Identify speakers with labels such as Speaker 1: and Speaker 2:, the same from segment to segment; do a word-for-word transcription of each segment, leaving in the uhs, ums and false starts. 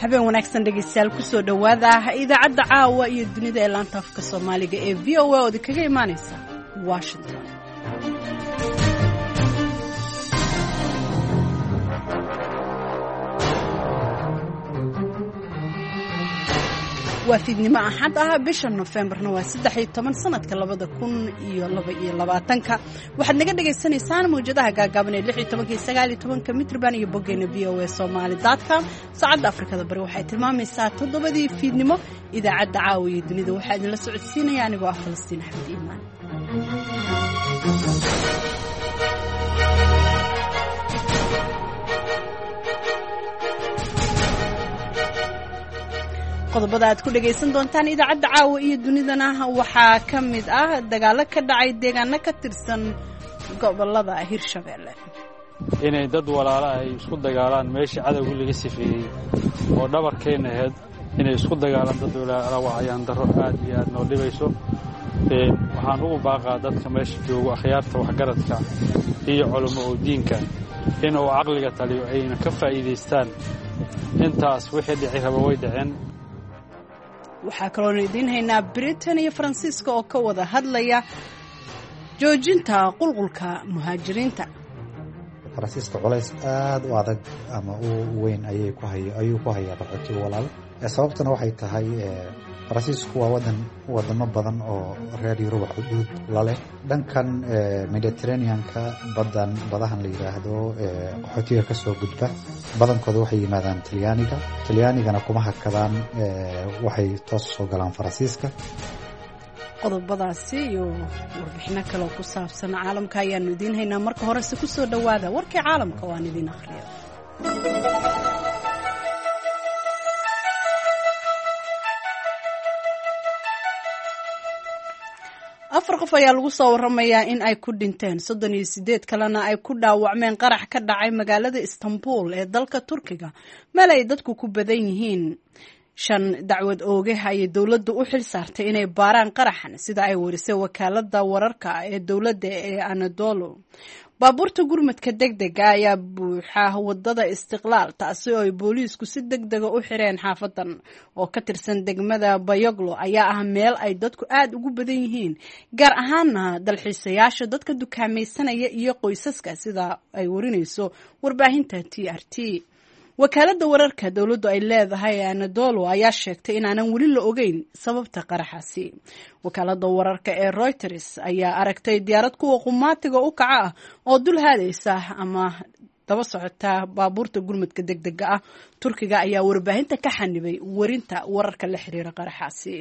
Speaker 1: habeen wanaagsan dhegeystayaal ku soo dhawaada idaacadda caawa iyo dunida ee laanta afka Soomaaliga ee V O A oo kaga imaanaysa Washington. waa fiidnimo axad ah bisha November-na waa saddex iyo toban sanadka labada kun iyo laba iyo labaatanka waxaad naga dhageysanaysaan mawjadaha gaagaaban ee lix iyo toban iyo sagaal iyo toban mitrban iyo boggeena v o a somali dot com saacadda Afrikada Bari waxay tilmaamaysaa toddobadii fiidnimo idaacadda caawa iyo dunida waxaa idinla socodsiinaya anigoo ah Falastiin Axmed Iimaan. qodobada aad ku dhageysan doontaan idaacadda caawa iyo dunidana waxaa ka mid ah dagaalo ka dhacay deegaano ka tirsan gobolada Hirshabeelle.
Speaker 2: inay dad walaalo ay isku dagaalaan meeshii cadawga laga sifeeyay oo dhabarkeena ahayd inay isku dagaalaan dad walaalo waa ayaan daro aad iyo aad noo dhibayso. ee waxaan ugu baaqaa dadka meesha jooga akhyaarta waxgaradka iyo culimo oo diinka inuu aqliga taliyo ayna ka faa'iideystaan intaas wixii dhici raba way dhaceen.
Speaker 1: waxaa kaloo idin haynaa Britain iyo Faransiiska oo ka wada hadlaya joojinta qulqulka muhaajiriinta.
Speaker 3: Faransiiska culays aad u adag ama u weyn ayay ku hayo ayuu ku hayaa qaxootiga walaal. sababtuna waxay tahay Faransiisku waa wadan wadamo badan oo reer Yurub xuduud la leh dhankan Mediterranean-ka badan badahan la yiraahdo qaxootiga ka soo gudba badankooda waxay yimaadaan Talyaaniga Talyaanigana kuma hakadaan waxay toos soo galaan Faransiiska.
Speaker 1: qodobadaasi iyo warbixino kale oo ku saabsan caalamka ayaan idin haynaa. marka hore si ku soo dhawaada warkii caalamka waan idin akhriyo. afar qof ayaa lagu soo waramayaa in ay ku dhinteen soddon iyo siddeed kalena ay ku dhaawacmeen qarax ka dhacay magaalada Istanbul ee dalka Turkiga meel ay dadku ku badan yihiin. shan dacwad ooge ayay dawladdu u xil saartay inay baaraan qaraxan sida ay warisay wakaaladda wararka ee dawladda ee Anadolu. baabuurta gurmadka degdega ayaa buuxa wadada Istiqlaal taasi oo ay booliisku si degdega u xireen xaafadan oo ka tirsan degmada Bayoglo ayaa ah meel ay dadku aad ugu badan yihiin gaar ahaana dalxiisayaasha dadka dukaamaysanaya iyo qoysaska sida ay warinayso warbaahinta T R T. wakaaladda wararka dawladdu ay leedahay Anadolu ayaa sheegtay in aanan weli la ogeyn sababta qaraxaasi. wakaaladda wararka ee Reuters ayaa aragtay diyaarad kuwa qumaatiga u kaca ah oo dul haadaysa ama daba socota baabuurta gurmadka degdega ah. Turkiga ayaa warbaahinta ka xanibay warinta wararka la xiriira qaraxaasi.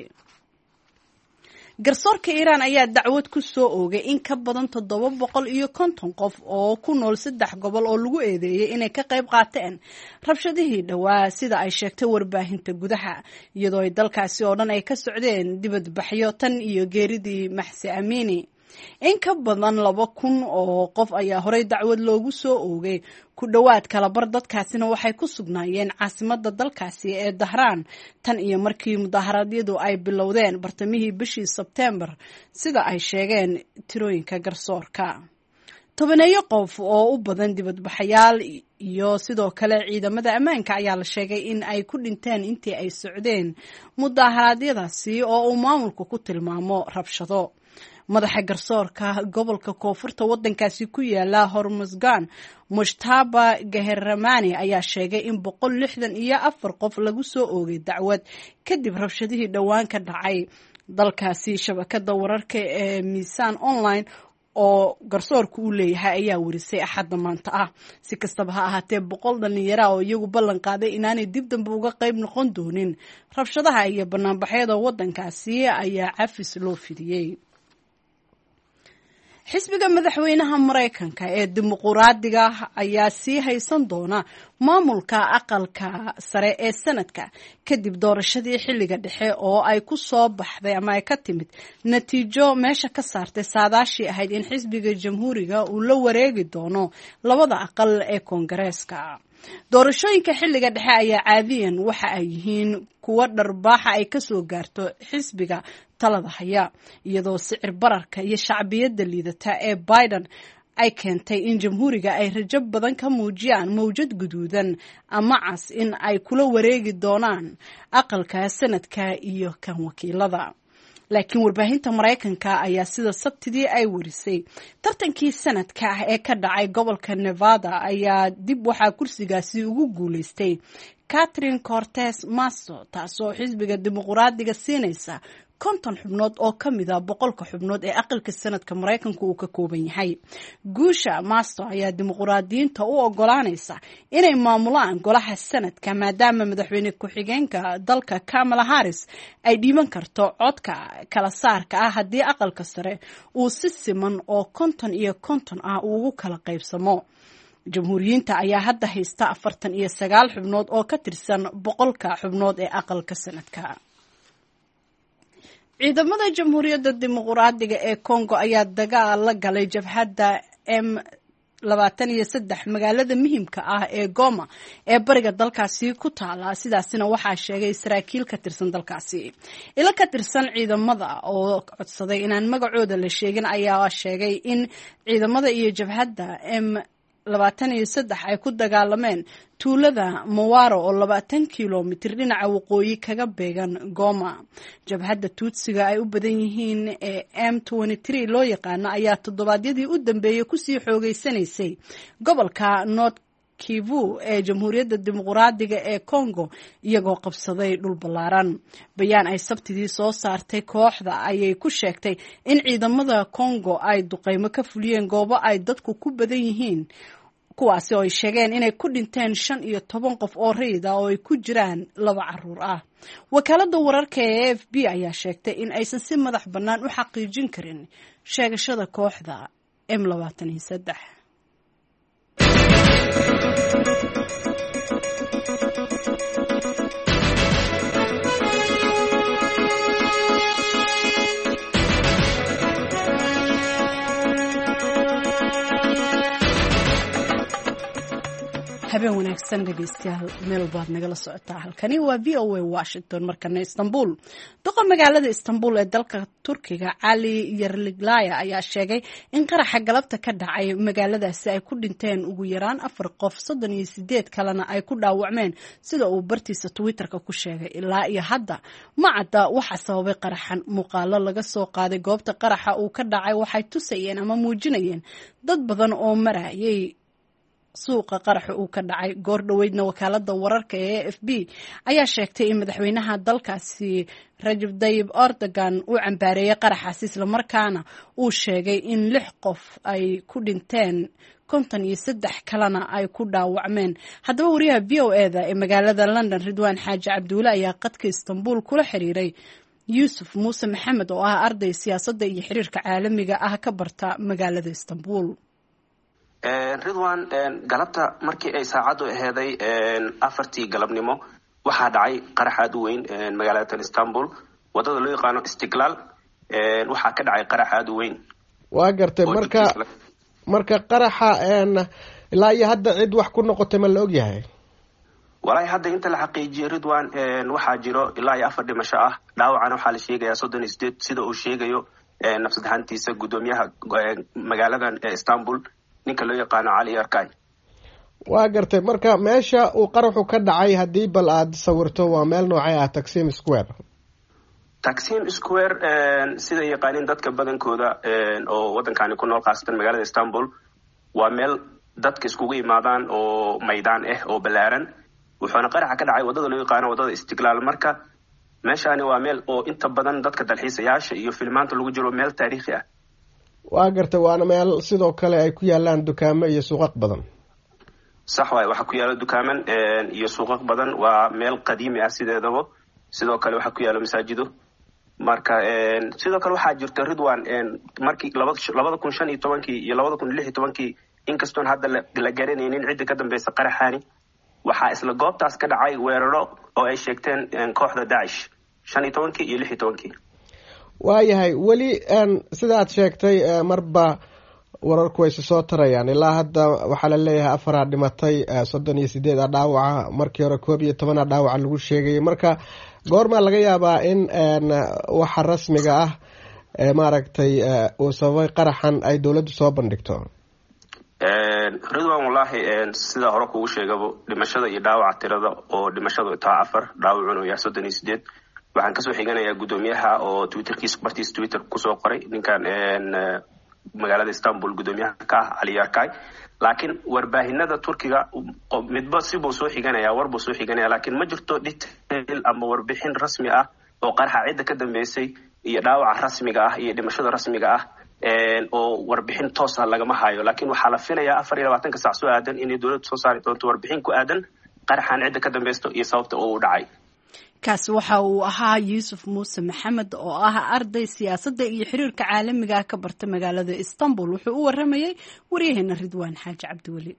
Speaker 1: garsoorka Iiraan ayaa dacwad ku soo oogay in ka badan toddoba boqol iyo konton qof oo ku nool saddex gobol oo lagu eedeeyay inay ka qayb qaateen rabshadihii dhawaa sida ay sheegtay warbaahinta gudaha iyadoo ay dalkaasi oo dhan ay ka socdeen dibadbaxyo tan iyo geeridii Mahsa Amini. in ka badan laba kun oo qof ayaa horey dacwad loogu soo oogay ku dhawaad kala bar dadkaasina waxay ku sugnaayeen caasimadda dalkaasi ee Dahraan tan iyo markii mudaharaadyadu ay bilowdeen bartamihii bishii Sebtembar sida ay sheegeen tirooyinka garsoorka. tobaneeyo qof oo u badan dibadbaxayaal iyo sidoo kale ciidamada ammaanka ayaa la sheegay in ay ku dhinteen intii ay socdeen mudaharaadyadaasi oo uu maamulku ku tilmaamo rabshado. madaxa garsoorka gobolka koonfurta wadankaasi ku yaala Hormuzgan Mushtaba Gaherramani ayaa sheegay in boqol lixdan iyo afar qof lagu soo oogay dacwad kadib rabshadihii dhawaan ka dhacay dalkaasi. shabakada wararka ee Miisaan Online oo garsoorku u leeyahay ayaa warisay axadda maanta ah. si kastaba ha ahaatee boqol dhalinyaro oo iyagu ballan qaaday inaanay dib dambe uga qayb noqon doonin rabshadaha iyo banaanbaxyada wadankaasi ayaa cafis loo fidiyey. xisbiga madaxweynaha Mareykanka ee dimuqraadiga ayaa sii haysan doona maamulka aqalka sare ee sanadka kadib doorashadii xilliga dhexe oo ay ku soo baxday ama ay ka timid natiijo meesha ka saartay saadaashii ahayd in xisbiga jamhuuriga uu la wareegi doono labada aqal ee koongareeska. doorashooyinka xilliga dhexe ayaa caadiyan waxa ay yihiin kuwa dharbaaxa ay ka soo gaarto xisbiga talada haya iyadoo sicir bararka iyo shacbiyadda liidata ee Biden ay keentay in jamhuuriga ay rajo badan ka muujiyaan mawjad guduudan ama cas in ay kula wareegi doonaan aqalka sanadka iyo kan wakiilada. laakiin warbaahinta Mareykanka ayaa sida Sabtidii ay warisay tartankii sanadka ah ee ka dhacay gobolka Nevada ayaa dib waxaa kursigaasi ugu guuleystay Catherine Cortez Masto, taasoo xisbiga dimuqraadiga siinaysa konton xubnood oo ka mid ah boqolka xubnood ee aqalka sanadka Mareykanku uu ka kooban yahay. Guusha Masto ayaa dimuqraadiyiinta u ogolaanaysa inay maamulaan golaha sanadka maadaama madaxweyne ku-xigeenka dalka Kamala Harris ay dhiiban karto codka kala saarka ah haddii aqalka sare uu si siman oo konton iyo konton ah ugu kala qaybsamo. Jamhuuriyiinta ayaa hadda haysta afartan iyo sagaal xubnood oo ka tirsan boqolka xubnood ee aqalka sanadka. ciidamada jamhuuriyadda dimuqraadiga ee Congo ayaa dagaal la galay jabhadda M labaatan iyo saddex magaalada muhiimka ah ee Goma ee bariga dalkaasi ku taala, sidaasina waxaa sheegay saraakiil ka tirsan dalkaasi. ila ka tirsan ciidamada oo codsaday inaan magacooda la sheegin ayaa sheegay in ciidamada iyo jabhadda M labaatan iyo saddex ay ku dagaalameen tuulada Mawaro oo labaatan kiiloomitir dhinaca waqooyi kaga beegan Goma. Jabhadda Tuutsiga ay u badan yihiin ee M toban iyo saddex loo yaqaan ayaa toddobaadyadii u dambeeyay ku sii xoogeysanaysay gobolka North Kivu ee Jamhuuriyadda Dimuqraadiga ee Congo iyagoo qabsaday dhul ballaaran. Bayaan ay Sabtidii soo saartay kooxda ayay ku sheegtay in ciidamada Congo ay duqeymo ka fuliyeen goobo ay dadku ku badan yihiin, kuwaasi oo ay sheegeen inay ku dhinteen shan iyo toban qof oo rayid ah oo ay ku jiraan laba caruur ah. Wakaaladda wararka ee A F P ayaa sheegtay in aysan si madax bannaan u xaqiijin karin sheegashada kooxda M labaatan iyo saddex. habeen wanaagsan dhegeystayaal meel baad nagala socotaa. halkani waa V O A Washington. markana Istanbul, doqa magaalada Istanbul ee dalka Turkiga Ali Yerliglaya ayaa sheegay in qaraxa galabta ka dhacay magaaladaasi ay ku dhinteen ugu yaraan afar qof, soddon iyo sideed kalena ay ku dhaawacmeen, sida uu bartiisa Twitterka ku sheegay. ilaa iyo hadda ma cadda waxa sababay qaraxan. muuqaalo laga soo qaaday goobta qaraxa uu ka dhacay waxay tusayeen ama muujinayeen dad badan oo marayay suuqa qaraxa uu ka dhacay. goor dhaweydna wakaaladda wararka ee A F P ayaa sheegtay in madaxweynaha dalkaasi Recep Tayyip Erdogan uu cambaareeyay qaraxaasi, isla markaana uu sheegay in lix qof ay ku dhinteen, konton iyo saddex kalena ay ku dhaawacmeen. haddaba wariyaha V O A da ee magaalada London Ridwaan Xaaji Cabduule ayaa qadka Istanbul kula xiriiray Yuusuf Muuse Maxamed oo ah arday siyaasadda iyo xiriirka caalamiga ah ka barta magaalada Istanbul.
Speaker 4: Ridwan, galabta markii ay saacadu aheeday afartii galabnimo waxaa dhacay qarax aad u weyn magaalada Istanbul, wadada loo yaqaano Istiqlaal. waxaa ka dhacay qarax aad u weyn.
Speaker 5: waa gartay marka marka qaraxa ilaa iyo hadda cid wax ku noqotay ma la og yahay?
Speaker 4: walaahi hadda inta la xaqiijiyay Ridwan, waxaa jiro ilaa iyo afar dhimasho ah. dhaawacana waxaa la sheegayaa soddon iyo sideed sida uu sheegayo nafsad ahaantiisa gudoomiyaha magaaladan Istanbul, ninka loo yaqaano Ali Yarkay.
Speaker 5: waa gartay marka meesha uu qaraxu ka dhacay haddii bal aad sawirto waa meel noocay ah? Taksim Square.
Speaker 4: Taksim Square sida yaqaanin dadka badankooda oo wadankani ku nool khaasatan magaalada Istanbul, waa meel dadka iskugu yimaadaan oo maydaan ah oo ballaaran. wuxuuna qaraxa ka dhacay wadada loo yaqaano wadada Istiqlaal. marka meeshani waa meel oo inta badan dadka dalxiisayaasha iyo filmaanta lagu jiro, meel taariikhi ah.
Speaker 5: waa gartay waana meel sidoo kale ay ku yaalaan dukaamo iyo suuqaq badan.
Speaker 4: sax waay, waxaa ku yaala dukaaman iyo suuqaq badan. waa meel qadiimi ah sideedaba. sidoo kale waxaa ku yaala masaajido. marka sidoo kale waxaa jirta Ridwan, markii labada kun shan iyo tobankii iyo labada kun lix iyo tobankii, inkastoon hadda la garanaynin cidda ka dambeysa qaraxaani, waxaa isla goobtaas ka dhacay weeraro oo ay sheegteen kooxda Daesh shan iyo tobankii iyo lix iyo tobankii.
Speaker 5: waayahay weli sidaad sheegtay marba wararku way soo tarayaan. ilaa hadda waxaa la leeyahay afaraa dhimatay, soddon iyo sideed a dhaawaca, markii hore koob iyo toban a dhaawaca lagu sheegayay. marka goormaa laga yaabaa in waxa rasmiga ah maaragtay uu sababay qaraxan ay dowladdu soo bandhigto?
Speaker 4: ridwan wallahi sida hore kugu sheegabo dhimashada iyo dhaawaca tirada oo dhimashadu taa afar dhaawacuna yaa soddon iyo sideed waxaan kasoo xiganayaa gudoomiyaha oo twitterkiisa bartiisa twitter kusoo qoray ninkan magaalada Istanbul gudoomiyaha ka Ali Yarkay laakiin warbaahinada Turkiga midba sibuu soo xiganaya warbu soo xiganaya laakiin ma jirto detail ama warbixin rasmi ah oo qarxa cid ka dambeysay iyo dhaawaca rasmiga ah iyo dhimashada rasmiga ah oo warbixin toos ah laga ma hayo laakiin waxa la filayaa afar iyo labaatan saac soo aadan in dawladdu soo saari doonto warbixin ku aadan qarxan cid ka dambaysto iyo sababta uu dhacay
Speaker 1: kaas waxa uu ahaa Yuusuf Muuse Maxamed oo ah arday siyaasadda iyo xiriirka caalamiga ka barta magaalada Istanbul wuxuu u waramayay wariyaheenna Ridwaan Xaaji Cabdiwali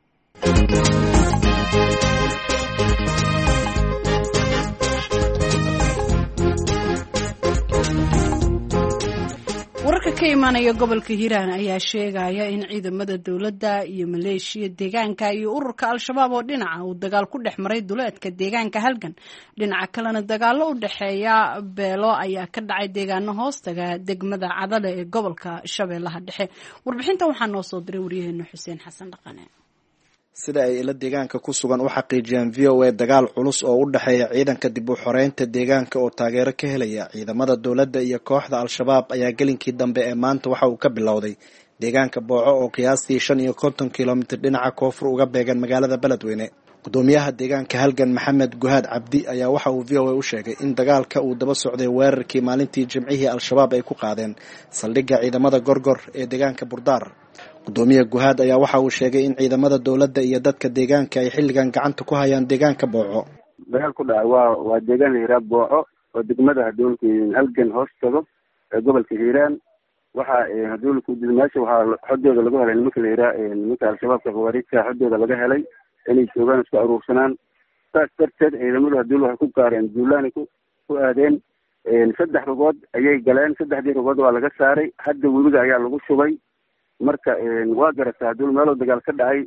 Speaker 1: wararka ka imaanaya gobolka Hiiraan ayaa sheegaya in ciidamada dawladda iyo maleeshiya deegaanka iyo ururka Al-Shabaab oo dhinaca uu dagaal ku dhex maray duleedka deegaanka Halgan dhinaca kalena dagaalo u dhaxeeya beelo ayaa ka dhacay deegaano hoostaga degmada Cadale ee gobolka Shabeellaha Dhexe warbixintan waxaa noo soo diray wariyaheenna Xuseen Xasan Dhaqane
Speaker 6: sida ay ila deegaanka ku sugan u xaqiijiyeen V O A dagaal culus oo u dhaxeeya ciidanka dib u xoreynta deegaanka oo taageero ka helaya ciidamada dawladda iyo kooxda Al-Shabaab ayaa gelinkii dambe ee maanta waxa uu ka bilowday deegaanka Booco oo qiyaastii shan iyo konton kiiloomitir dhinaca koonfur uga beegan magaalada Beledweyne gudoomiyaha deegaanka Halgan Maxamed Guhaad Cabdi ayaa waxa uu V O A u sheegay in dagaalka uu daba socday weerarkii maalintii Jimcihii Al-Shabaab ay ku qaadeen saldhigga ciidamada Gorgor ee deegaanka Burdaar gudoomiye Guhaad ayaa waxa uu sheegay in ciidamada dawladda iyo dadka deegaanka ay xilligan gacanta ku hayaan deegaanka Booco
Speaker 7: dagaal ku dhacay waa waa deegaan Hiiraan Booco oo degmada Hadowlka Halgan hoostaga ee gobolka Hiiraan waxa Hadowlka meesha waxa xodooda lagu helay nimanka Hiiraan nimanka Al-Shabaabka qawaariidka xodooda laga helay inay joogaan isku aruursanaan taas darteed ciidamada Hadowlka waxay ku gaareen duulaan ku ku aadeen saddex rogood ayay galeen saddexdii rogood waa laga saaray hadda webiga ayaa lagu shubay marka waa garataa dul meel dagaal ka dhacay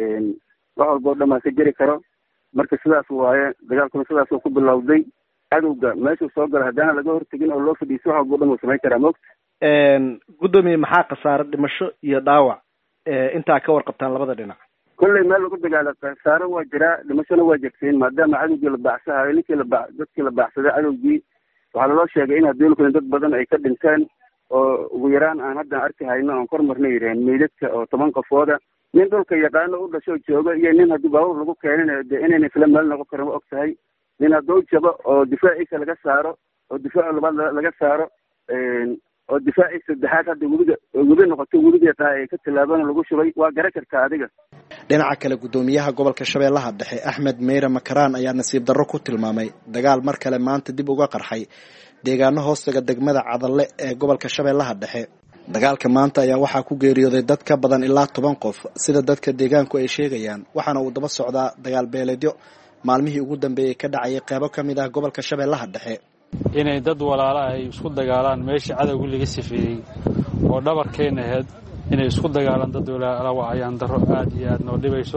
Speaker 7: wax walba dhama ka jiri karo marka sidaas waaye dagaalku sidaas ku bilowday cadowga meesha soo galay hadana laga hortagin oo loo fadhiiso wax walba dhama sameey karaa moogta
Speaker 6: een gudoomiye maxaa khasaare dhimasho iyo dhaawac ee inta ka warqabtaan labada dhinac
Speaker 7: kullay meel lagu dagaalo khasaare waa jira dhimashona waa jirteen maadaama cadowga la baaxsahay ninkii la baax dadkii la baaxsaday cadowgii waxa loo sheegay in hadalku dad badan ay ka dhinteen oo ugu yaraan aan hadda arki hayno aan kormarna yireen meedadka oo toban qofooda nin dhulka yaqaan u dhasho jooga iyo nin hadii baabuur lagu keenay inay isla meel noqon karo og tahay nin hadoo jabo oo difaaciisa laga saaro oo difaac labaad laga saaro een oo difaaciisa saddexaad hadda wadiga wadi noqoto wadiga tahay ka tilaabana lagu shubay waa garan kartaa adiga
Speaker 6: dhinaca kale gudoomiyaha gobolka Shabeellaha Dhexe Axmed Meera Makaraan ayaa nasiib darro ku tilmaamay dagaal mar kale maanta dib uga qarxay deegaano hoostaga degmada Cadale ee gobolka Shabeellaha Dhexe dagaalka maanta ayaa waxaa ku geeriyooday dad ka badan ilaa toban qof sida dadka deegaanku ay sheegayaan waxaana uu daba socdaa dagaal beeleedyo maalmihii ugu dambeeyay ka dhacay qaybo kamid ah gobolka Shabeellaha Dhexe
Speaker 2: inay dad walaalaha ay isku dagaalaan meeshii cadawga laga sifeeyay oo dhabarkeena ahayd inay isku dagaalaan dad walaalaha waa ayaan daro aad iyo aad noo dhibayso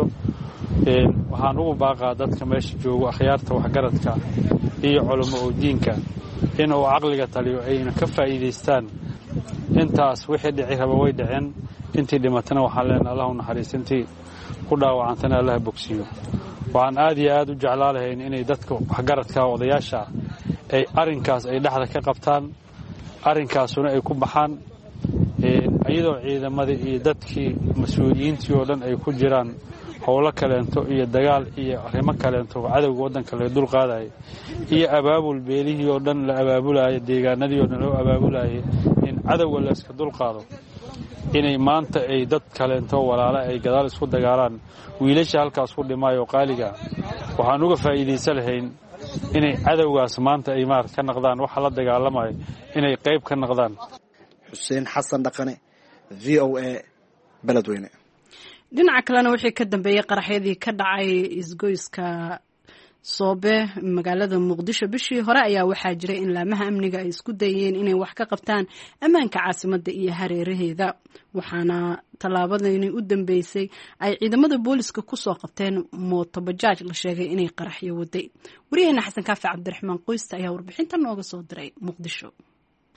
Speaker 2: een waxaan ugu baaqaa dadka meesha jooga akhyaarta waxgaradka iyo culimo oo diinka inuu aqliga taliyo ayna ka faa'iideystaan intaas wixii dhici raba way dhaceen intii dhimatana waxaan leenahay Allah u naxariisintii ku dhaawacantana Allah bogsiyo waxaan aad iyo aad u jeclaalahay inay dadka waxgaradka odayaasha ay arinkaas ay dhaxda ka qabtaan arinkaasuna ay ku baxaan ee ayadoo ciidamada iyo dadkii mas'uuliyiintii oo dhan ay ku jiraan howlo kaleento iyo dagaal iyo arrimo kaleento cadawga wadanka la dul qaaday iyo abaabul beelihii oo dhan la abaabulayo deegaanadii oo dhan loo abaabulayo in cadawga la iska dul qaado inay maanta ay dad kaleento walaalo ay gadaal isku dagaalaan wiilasha halkaas ku dhimaayo qaaliga waxaan uga faa'iideysan lahayn inay cadawgaas maanta ay maar ka noqdaan waxa la dagaalamayo inay qayb ka noqdaan
Speaker 6: Xuseen Xasan Dhaqane V O A Beledweyne
Speaker 1: dhinaca kalena wixii ka dambeeyay qaraxyadii ka dhacay isgoyska Soobe magaalada Muqdisho bishii hore ayaa waxaa jiray in laamaha amniga ay isku dayeen inay wax ka qabtaan ammaanka caasimadda iyo hareeraheeda waxaana tallaabadani u dambeysay ay ciidamada booliska ku soo qabteen mooto bajaaj la sheegay inay qaraxyo waday wariyahana Xasan Kaafi Cabdiraxmaan Qoysta ayaa warbixintan nooga soo diray Muqdisho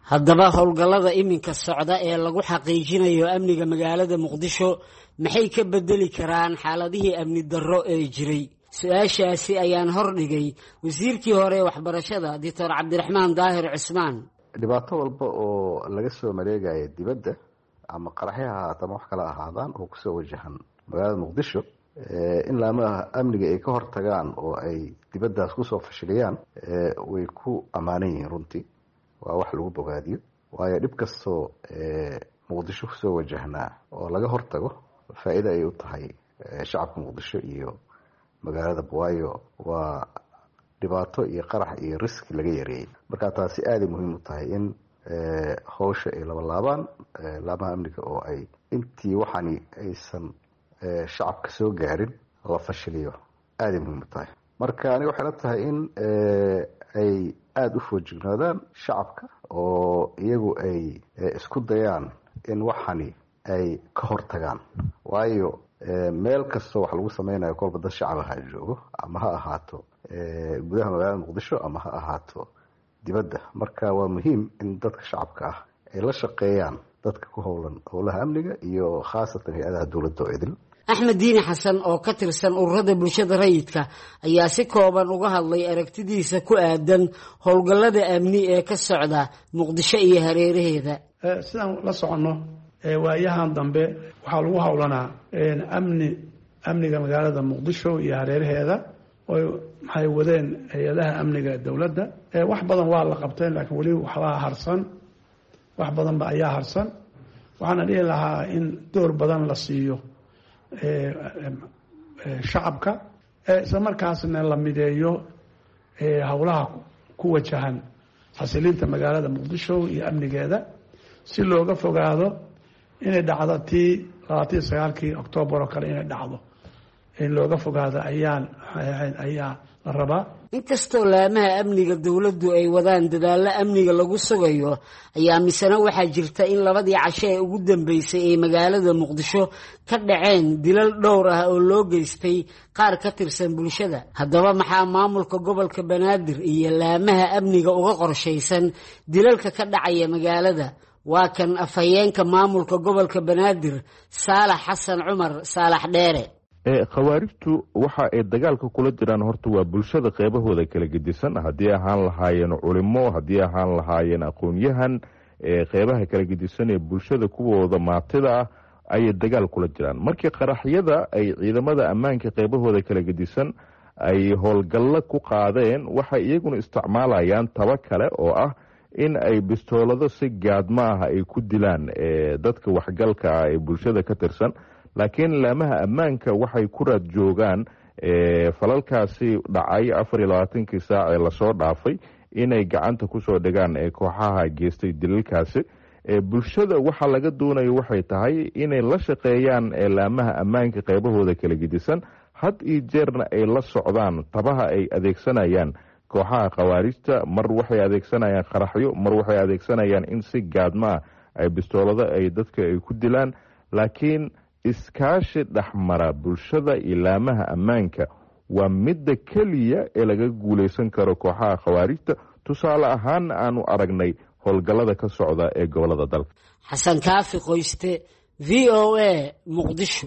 Speaker 8: haddaba howlgallada iminka socda ee lagu xaqiijinayo amniga magaalada muqdisho maxay ka bedeli karaan xaaladihii amni darro ee jiray? su-aashaasi ayaan hordhigay wasiirkii hore waxbarashada doctor cabdiraxmaan daahir cusmaan.
Speaker 9: dhibaato walba oo laga soo maleegaya dibadda ama qaraxyo ha ahaata ama wax kala ahaadaan oo kusoo wajahan magaalada muqdisho, in laamaha amniga ay ka hortagaan oo ay dibaddaas kusoo fashiliyaan way ku ammaanan yihiin. runtii waa wax lagu bogaadiyo, waayo dhib kastoo muqdisho kusoo wajahnaa oo laga hortago faa'iido ay u tahay shacabka muqdisho iyo magaalada, waayo waa dhibaato iyo qarax iyo riski laga yareeyey. marka taasi aaday muhiim u tahay in howsha ay laba laabaan laamaha amniga oo ay intii waxani aysan shacabka soo gaarin la fashiliyo, aaday muhiim u tahay. marka aniga waxay la tahay in ay aada u foojignaadaan shacabka oo iyagu ay isku dayaan in waxani ay ka hortagaan, waayo meel kastoo wax lagu sameynayo kolba dad shacab ha joogo, ama ha ahaato gudaha magaalada muqdisho ama ha ahaato dibadda. marka waa muhiim in dadka shacabka ah ay la shaqeeyaan dadka ku howlan howlaha amniga iyo khaasatan hay-adaha dowladda oo idil.
Speaker 8: axmed diini xasan oo ka tirsan ururada bulshada rayidka ayaa si kooban uga hadlay aragtidiisa ku aadan howlgallada amni ee ka socda muqdisho iyo hareeraheeda.
Speaker 10: sidaan la soconno waayahan dambe waxaa lagu howlanaa amni amniga magaalada muqdisho iyo hareeraheeda oo maxay wadeen hay-adaha amniga dowladda. wax badan waa la qabteen, laakiin weli waxbaa harsan, wax badanba ayaa harsan. waxaana dhihi lahaa in door badan la siiyo shacabka, isla markaasna la mideeyo howlaha ku wajahan xasilinta magaalada muqdisho iyo amnigeeda, si looga fogaado inay dhacdo tii labaatan iyo sagaalkii oktoobar oo kale inay dhacdo, in looga fogaado ayaan ayaa la rabaa.
Speaker 8: inkastoo laamaha amniga dowladdu ay wadaan dadaallo amniga lagu sugayo, ayaa misena waxaa jirta in labadii casho ee ugu dambeysay ay magaalada muqdisho ka dhaceen dilal dhowr ah oo loo geystay qaar ka tirsan bulshada. haddaba maxaa maamulka gobolka banaadir iyo laamaha amniga uga qorshaysan dilalka ka dhacaya magaalada? waa kan afhayeenka maamulka gobolka banaadir saalax xasan cumar saalax dheere.
Speaker 11: khawaarijtu waxa ay dagaalka kula jiraan horta waa bulshada qeybahooda kala gedisan, haddii ahaan lahaayeen culimo, haddii ahaan lahaayeen aqoon-yahan, qeybaha kala gedisan ee bulshada kuwooda maatida ah ayay dagaal kula jiraan. markii qaraxyada ay ciidamada ammaanka qeybahooda kala gedisan ay howlgallo ku qaadeen, waxay iyaguna isticmaalayaan taba kale oo ah in ay bistoolado si gaadma ah ay ku dilaan dadka waxgalka ah ee bulshada ka tirsan. laakiin laamaha ammaanka waxay ku raad joogaan falalkaasi dhacay afar iyo labaatankii saac ee lasoo dhaafay inay gacanta kusoo dhigaan kooxaha geystay dilalkaasi. bulshada waxaa laga doonayo waxay tahay inay la shaqeeyaan laamaha ammaanka qeybahooda kala gedisan, had iyo jeerna ay la socdaan tabaha ay adeegsanayaan kooxaha khawaarijta. mar waxay adeegsanayaan qaraxyo, mar waxay adeegsanayaan in si gaadmaa ay bistoolado ay dadka ay ku dilaan. laakiin iskaashi dhexmara bulshada iyo laamaha ammaanka waa midda keliya ee laga guulaysan karo kooxaha khawaarijta. tusaale ahaan aanu aragnay howlgallada ka socda ee gobolada dalka.
Speaker 8: xasan kaafi qoyste, v o a, muqdisho.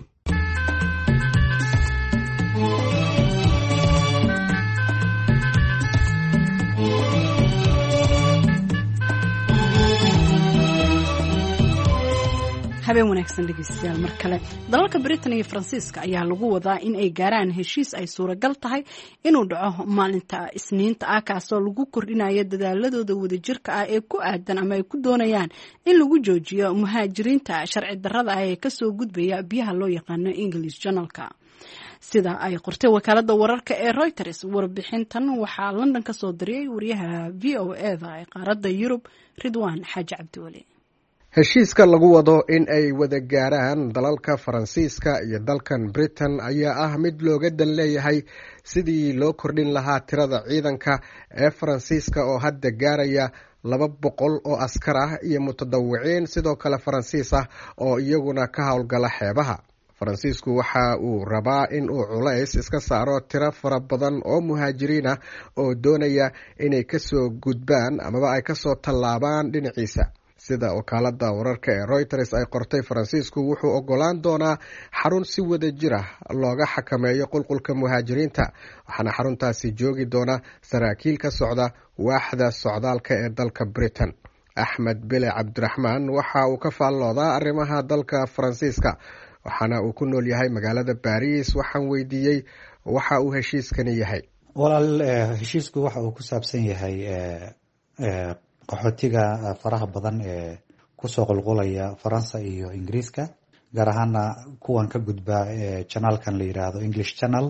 Speaker 1: habeen wanaagsan dhegeystayaal mar kale. dalalka Britain iyo Faransiiska ayaa lagu wadaa in ay gaaraan heshiis ay suuragal tahay inuu dhaco maalinta Isniinta ah, kaasoo lagu kordhinayo dadaaladooda wadajirka ah ee ku aadan ama ay ku doonayaan in lagu joojiyo muhaajiriinta sharci darrada ah ee kasoo gudbaya biyaha loo yaqaano English Channel-ka. sida ay qortay wakaalada wararka ee Reuters. warbixintan waxaa London ka soo diriyay wariyaha V O A-da ee qaaradda Yurub Ridwaan Xaaji Cabdiwali.
Speaker 5: heshiiska lagu wado in ay wada gaaraan dalalka Faransiiska iyo dalkan Britain ayaa ah mid looga dan leeyahay sidii loo kordhin lahaa tirada ciidanka ee Faransiiska oo hadda gaaraya laba boqol oo askar ah iyo mutadawiciin sidoo kale Faransiis ah oo iyaguna ka howlgala xeebaha. faransiisku waxa uu rabaa in uu culays iska saaro tiro fara badan oo muhaajiriin ah oo doonaya inay kasoo gudbaan amaba ay kasoo tallaabaan dhinaciisa. sida wakaalada wararka ee Reuters ay qortay, faransiisku wuxuu ogolaan doonaa xarun si wada jir ah looga xakameeyo qulqulka muhaajiriinta, waxaana xaruntaasi joogi doona saraakiil ka socda waaxda socdaalka ee dalka Britain. Axmed Bile Cabdiraxmaan waxa uu ka faalloodaa arrimaha dalka Faransiiska, waxaana uu ku nool yahay magaalada Paris. waxaan weydiiyey waxa uu heshiiskani yahay.
Speaker 3: walaal heshiisku waxa uu ku saabsan yahay qaxootiga faraha badan ee kusoo qulqulaya Faransa iyo Ingiriiska, gaar ahaana kuwan ka gudba channelkan la yiraahdo English Channel.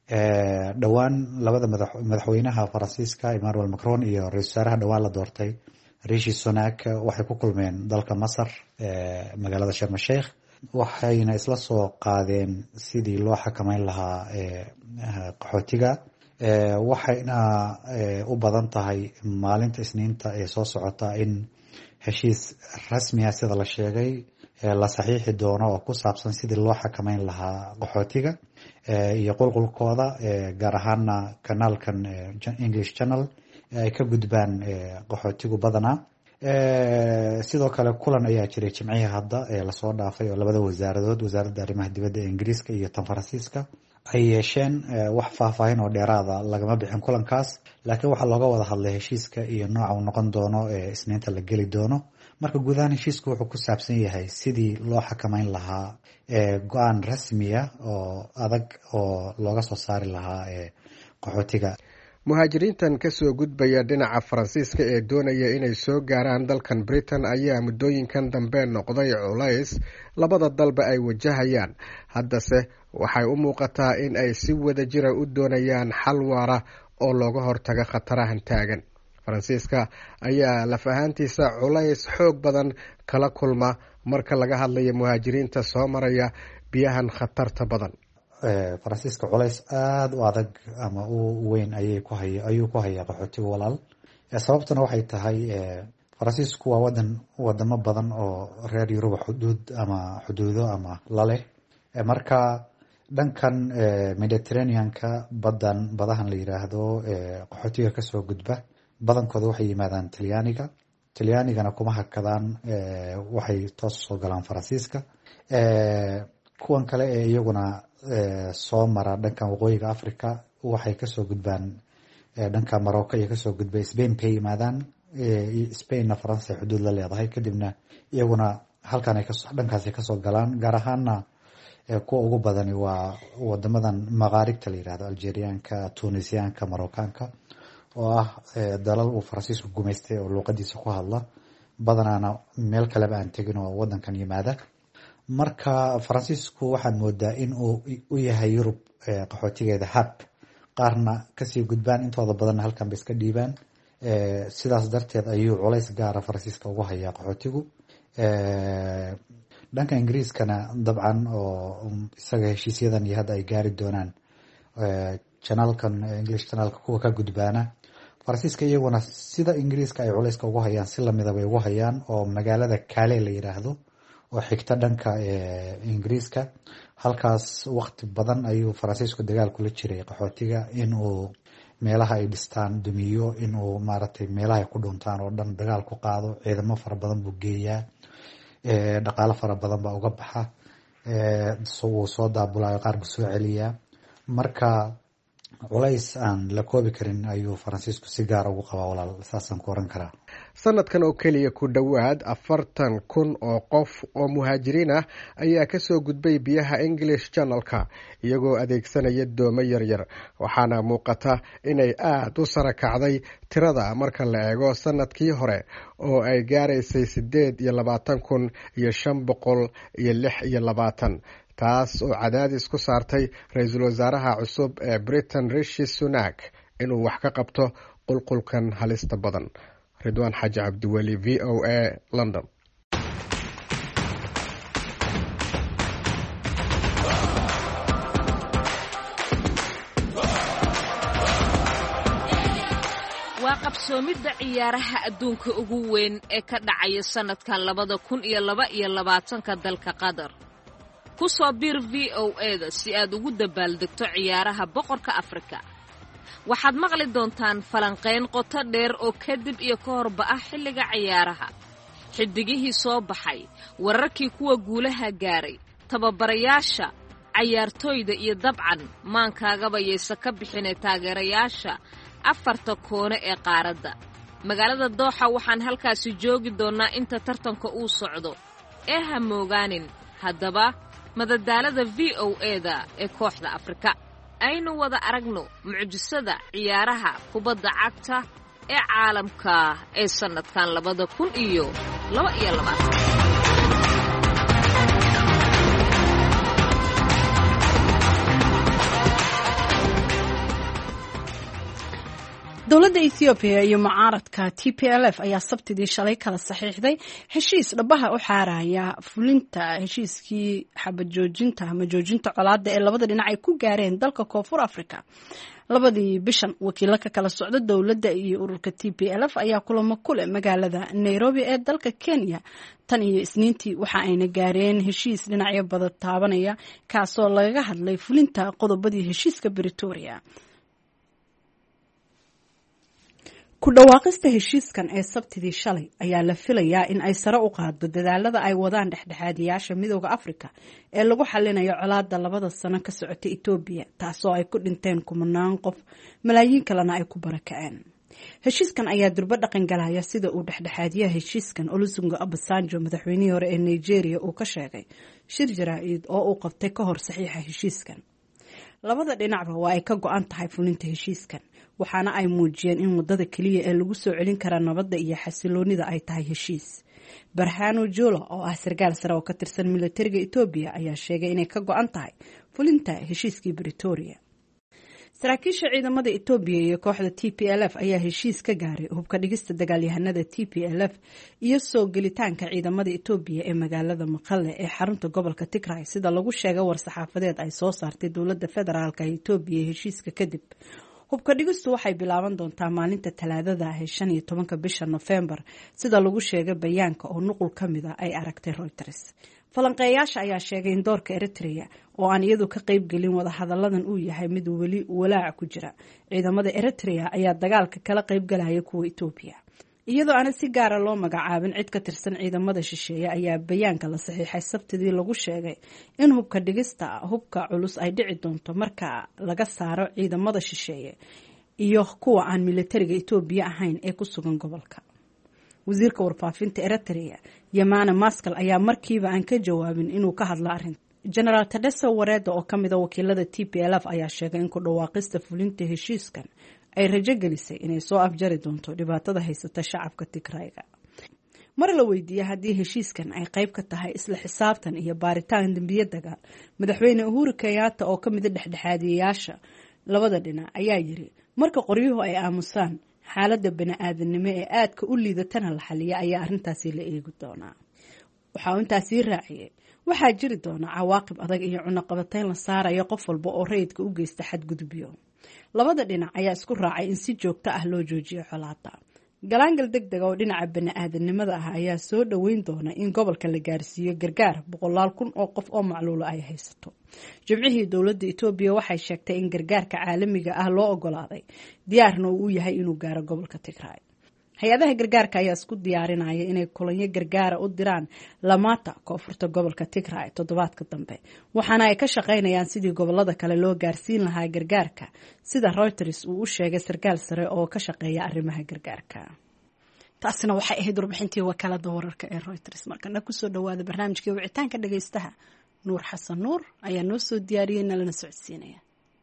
Speaker 3: dhowaan labada madaxweynaha Faransiiska Emmanuel Macron iyo ra'iisul wasaaraha dhowaan la doortay Rishi Sunak waxay ku kulmeen dalka Masar magaalada Sharm el-Sheikh, waxayna isla soo qaadeen sidii loo xakameyn lahaa qaxootiga. waxayna u badan tahay maalinta Isniinta ee soo socota in heshiis rasmi ah sida la sheegay la saxiixi doono oo ku saabsan sidii loo xakameyn lahaa qaxootiga iyo qulqulkooda, gaar ahaana kanaalkan English Channel ay ka gudbaan qaxootigu badanaa. sidoo kale kulan ayaa jiray jimcihii hadda ee lasoo dhaafay oo labada wasaaradood, wasaaradda arrimaha dibadda ee Ingiriiska iyo tan Faransiiska, ay yeesheen. wax faahfaahin oo dheeraada lagama bixin kulankaas, laakiin waxaa looga wada hadlay heshiiska iyo nooca uu noqon doono ee Isniinta la geli doono. marka guud ahaan heshiisku wuxuu ku saabsan yahay sidii loo xakameyn lahaa go-aan rasmi ah oo adag oo looga soo saari lahaa qaxootiga.
Speaker 5: muhaajiriintan kasoo gudbaya dhinaca Faransiiska ee doonaya inay soo gaaraan dalkan Britain ayaa muddooyinkan dambe noqday culays labada dalba ay wajahayaan. haddase waxay u muuqataa in ay si wada jira u doonayaan xal waara oo looga hortago khatarahan taagan. Faransiiska ayaa laf ahaantiisa culays xoog badan kala kulma marka laga hadlayo muhaajiriinta soo maraya biyahan khatarta badan.
Speaker 3: Faransiiska culays aada u adag ama u weyn ayay ku hay ayuu ku hayaa qaxootiga walaal. sababtuna waxay tahay Faransiisku waa wadan wadamo badan oo reer Yurub xuduud ama xuduudo ama la leh. marka dhankan Mediterranean-ka badan badahan la yiraahdo qaxootiga kasoo gudba badankooda waxay yimaadaan Talyaaniga. Talyaanigana kuma hakadaan, waxay toos soo galaan Faransiiska. kuwan kale ee iyaguna soo mara dhankan waqooyiga Africa waxay kasoo gudbaan dhanka Morocco iyo kasoo gudbay Spain bay yimaadaan. Spainna Faransa xuduud la leedahay, kadibna iyaguna halkan ay kasoo dhankaas kasoo galaan. gaar ahaana kuwa ugu badani waa wadamadan maqaaribta la yiraahdo, Algerianka, Tunisianka, Moroccanka, oo ah dalal uu Faransiisku gumaystay oo luqadiisa ku hadla, badanaana meel kaleba aan tegin oo wadankan yimaada. marka Faransiisku waxaad moodaa in uu u yahay Yurub qaxootigeeda hab, qaarna kasii gudbaan, intooda badanna halkan bay iska dhiibaan. sidaas darteed ayuu culays gaara Faransiiska ugu hayaa qaxootigu. dhanka Ingiriiskana dabcan oo isaga heshiisyadan iyo hadda ay gaari doonaan channelkan English Channelka kuwa ka gudbaana, Faransiiska iyaguna sida Ingiriiska ay culayska ugu hayaan si lamida bay ugu hayaan, oo magaalada Calais la yiraahdo oo xigta dhanka Ingiriiska. halkaas waqti badan ayuu Faransiisku dagaal kula jiray qaxootiga inuu meelaha ay dhistaan dumiyo, inuu maaragtay meelaha ay ku dhuntaan oo dhan dagaal ku qaado. ciidamo fara badan buu geeyaa, dhaqaale fara badan baa uga baxa, wuu soo daabulaayo, qaar buu soo celiyaa. marka culays aan la koobi karin ayuu Faransiisku si gaar ugu qabaa walaal, saasaan ku oran karaa.
Speaker 5: sanadkan oo keliya ku dhowaad afartan kun oo qof oo muhaajiriin ah ayaa kasoo gudbay biyaha English Channelka iyagoo adeegsanaya doomo yaryar, waxaana muuqata inay aada u sara kacday tirada marka la eego sanadkii hore oo ay gaaraysay sideed iyo labaatan kun iyo shan boqol iyo lix iyo labaatan, taas oo cadaadis ku saartay ra-iisul wasaaraha cusub ee Britain Rishi Sunak inuu wax ka qabto qulqulkan halista badan. Ridwaan Xaaji Cabdiweli, V O A, London.
Speaker 12: waa qabsoomidda ciyaaraha adduunka ugu weyn ee ka dhacaya sanadkan labada kun iyo laba iyo labaatanka dalka Qatar. ku soo biir v o e-da si aad ugu dabaaldegto ciyaaraha boqorka afrika. waxaad maqli doontaan falanqayn qoto dheer oo kadib iyo ka horba ah xilliga ciyaaraha, xidigihii soo baxay, wararkii kuwa guulaha gaaray, tababarayaasha, cayaartooyda iyo dabcan maankaagaba yaysa ka bixinay taageerayaasha afarta koone ee qaaradda. magaalada dooxa waxaan halkaasi joogi doonnaa inta tartanka uu socdo ee ha moogaanin haddaba madadaalada v o e-da ee kooxda afrika. aynu wada aragno mucjisada ciyaaraha kubadda cagta ee caalamka ee sannadkan labada kun iyo laba iyo labaatan.
Speaker 1: dowladda Ethiopia iyo mucaaradka T P L F ayaa sabtidii shalay kala saxiixday heshiis dhabaha u xaaraya fulinta heshiiskii xabad joojinta ama joojinta colaadda ee labada dhinac ay ku gaareen dalka Koonfur Afrika. labadii bishan wakiilo ka kala socda dowladda iyo ururka T P L F ayaa kulamo ku leh magaalada Nairobi ee dalka Kenya. tan iyo isniintii waxa ayna gaareen heshiis dhinacyo badan taabanaya kaasoo laga hadlay fulinta qodobadii heshiiska Pretoria. ku dhawaaqista heshiiskan ee sabtidii shalay ayaa la filayaa in ay sare u qaado dadaalada ay wadaan dhexdhexaadiyaasha midowda Afrika ee lagu xalinayo colaadda labada sano ka socota Ethiopia, taasoo ay ku dhinteen kumanaan qof, malaayiin kalena ay ku barakaceen. heshiiskan ayaa durba dhaqan galaya sida uu dhexdhexaadiyaha heshiiskan Olusegun Obasanjo, madaxweynihii hore ee Nigeria, uu ka sheegay shir jaraa'id oo uu qabtay ka hor saxiixa heshiiskan. labada dhinacba waa ay ka go'an tahay fulinta heshiiskan, waxaana ay muujiyeen in wadada kaliya ee lagu soo celin kara nabadda iyo xasiloonida ay tahay heshiis. Barhano Jula oo ah sarkaal sare oo ka tirsan militariga Ethiopia ayaa sheegay inay ka go'an tahay fulinta heshiiskii Pretoria. saraakiisha ciidamada Ethiopia iyo kooxda T P L F ayaa heshiis ka gaaray hubka dhigista dagaalyahanada T P L F iyo soo gelitaanka ciidamada Ethiopia ee magaalada Maqale ee xarunta gobolka Tigray, sida lagu sheegay war saxaafadeed ay soo saartay dowladda federaalka ee Ethiopia heshiiska kadib. hubka dhigistu waxay bilaaban doontaa maalinta Talaadada ah shan iyo tobanka bisha November, sida lagu sheegay bayaanka oo nuqul ka mid ah ay aragtay Reuters. falanqeeyaasha ayaa sheegay in doorka Eritrea oo aan iyadu ka qayb gelin wada hadalladan uu yahay mid weli walaac ku jira. ciidamada Eritrea ayaa dagaalka kala qayb galaya kuwa Ethiopia, iyadoo aan si gaar ah loo magacaabin cid ka tirsan ciidamada shisheeye. ayaa bayaanka la saxiixay sabtidii lagu sheegay in hubka dhigista hubka culus ay dhici doonto marka laga saaro ciidamada shisheeye iyo kuwa aan militariga Ethiopia ahayn ee ku sugan gobolka. wasiirka warfaafinta Eritrea Yamana Maskal ayaa markiiba aan ka jawaabin inuu ka hadlo arrinta. General Tadeso Wareda oo ka mid ah wakiilada T P L F ayaa sheegay in ku dhawaaqista fulinta heshiiskan ay rajo gelisay inay soo afjari doonto dhibaatada haysata shacabka Tigrayga. mar la weydiiyay haddii heshiiskan ay qayb ka tahay isla xisaabtan iyo baaritaan dambiye dagaal, madaxweyne Uhuru Kenyatta oo ka mid ah dhexdhexaadiyayaasha labada dhinac ayaa yiri marka qoryuhu ay aamusaan xaaladda bini'aadanimo ee aadka u liidatana la xaliya ayaa arrintaasi la eegi doonaa. waxa uu intaasi raaciyay waxaa jiri doona cawaaqib adag iyo cunaqabatayn la saarayo qof walba oo rayidka u geysta xadgudubyo. labada dhinac ayaa isku raacay in si joogto ah loo joojiyo colaadda. galaangal degdeg oo dhinaca bini'aadanimada ah ayaa soo dhaweyn doona in gobolka la gaarsiiyo gargaar boqolaal kun oo qof oo macluula ay haysato. jimcihii dowladda Ethiopia waxay sheegtay in gargaarka caalamiga ah loo ogolaaday, diyaarna uu yahay inuu gaaro gobolka Tigray. hay-adaha gargaarka ayaa isku diyaarinaya inay kulanyo gargaara u diraan Lamata, koonfurta gobolka Tigray, toddobaadka dambe, waxaana ay ka shaqaynayaan sidii gobolada kale loo gaarsiin lahaa gargaarka, sida Reuters uu u sheegay sarkaal sare oo ka shaqeeya arrimaha gargaarka. taasina waxay ahayd warbixintii wakaalada wararka ee Reuters. markana ku soo dhawaada barnaamijkii wicitaanka dhageystaha. Nuur Xasan Nuur ayaa noo soo diyaariyay nalana socodsiinaya.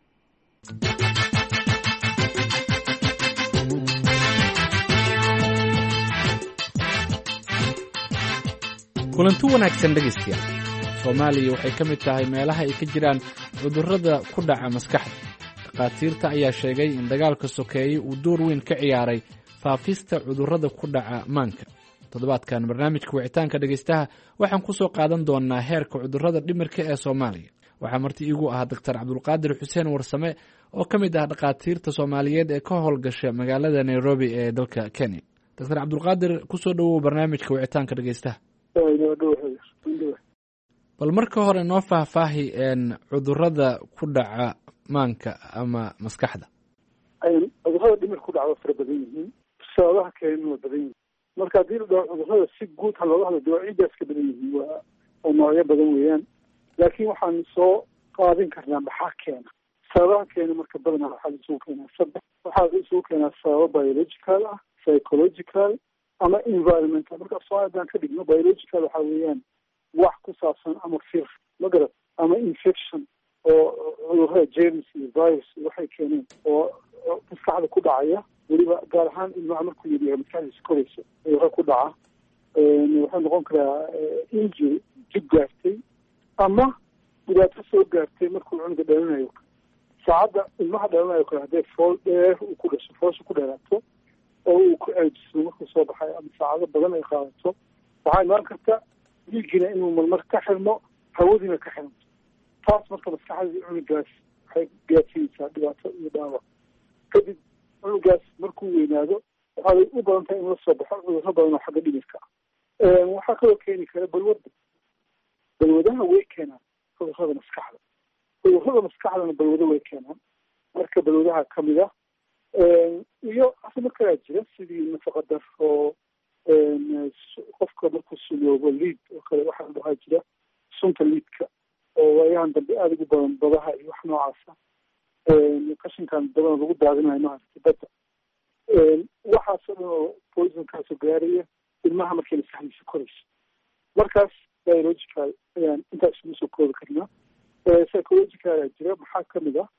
Speaker 13: kulanti wanaagsan dhegeystayaal. Soomaaliya waxay ka mid tahay meelaha ay ka jiraan cudurrada ku dhaca maskaxda. dhakhaatiirta ayaa sheegay in dagaalka sokeeye uu door weyn ka ciyaaray faafista cudurrada ku dhaca maanka. toddobaadkan barnaamijka wicitaanka dhegeystaha waxaan ku soo qaadan doonaa heerka cudurrada dhimirka ee Soomaaliya. waxaa marti iigu ah Dr. Cabdulqaadir Xuseen Warsame oo ka mid ah dhakhaatiirta Soomaaliyeed ee ka howlgasha magaalada Nairobi ee dalka Kenya. Dr. Cabdulqaadir, ku soo dhawow barnaamijka wicitaanka dhegeystaha. bal marka hore noo faahfaahi cudurada ku dhaca maanka ama maskaxda.
Speaker 14: cudurada dhimir ku dhaca waa fara badan yihiin, sababaha keenan waa badan yihiin. marka haddii la dhaho cudurada si guud ha looga hadlo dawaacidaas ka badan yihiin, waa oo noocyo badan weeyaan. laakiin waxaan soo qaadin karnaa maxaa keena. sababaha keena marka badanaa waxaa isugu keenaa saddex. waxaa isugu keenaa sababo biological ah, psychological ama environmental. marka soo haddaan ka dhigno biological waxaa weeyaan wax ku saabsan ama fir magarad ama infection oo cudurada germs iyo virus waxay keeneen oo maskaxda ku dhacaya, weliba gaar ahaan ilmaha markuu yariyahay maskaxdiisa koraysa cudurada ku dhaca. wuxuu noqon karaa injury jib gaartay ama dhibaato soo gaartay markuu cunuga dhalanayo. saacadda ilmaha dhalanayo kale haddee fool dheer uu ku dhasho, foosha ku dheeraato oo uu ku ceejiso markuu soo baxayo ama saacado badan ay qaadato, waxaa imaan karta dhiigina inuu marmar ka xirmo, hawadiina ka xirmto. taas marka maskaxdii cunugaas waxay gaarsiinaysaa dhibaato iyo dhaawac. kadib cunugaas markuu weynaado waxay u badan tahay in la soo baxo cudurro badan oo xagga dhimirka ah. waxaa kaloo keeni kara balwadda. balwadaha way keenaan cudurrada maskaxda. cudurrada maskaxdana balwado way keenaan. marka balwadaha kamid ah iyo asimo kalaa jira sidii nafaqa daro, qofka markuu suloobo liid oo kale waxaa la dhahaa jira sunta liidka oo waayahan dambe aada ugu badan badaha iyo wax noocaasa, qashinkan badan lagu daadinayo maaragta badda. waxaasoo dhan oo poisonkaasoo gaaraya ilmaha markay maskaxdiisa korayso. markaas biological ayaan intaas isugu soo koobi karnaa. psychological aa jira, maxaa kamid ah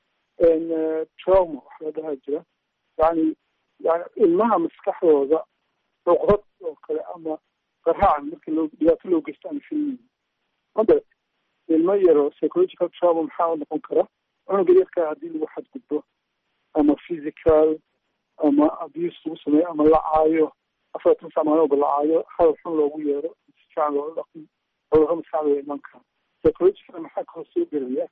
Speaker 14: trauma waxaa la dhahaa jira, yani yani ilmaha maskaxdooda cuqdad oo kale ama qaraacan markii loo dhibaato loo geysto aan filmin. hadda ilmo yaro psychological trauma maxaa u noqon kara cunuga yarkaa haddii lagu xadgudbo ama physical ama abuse lagu sameeyo ama la caayo, afartan sac maalmoodba la caayo, hadal xun loogu yeero, si fiican loola dhaqmo, cudurro maskaxda way iman karaan. psychological maxaa kaloo soo gelaya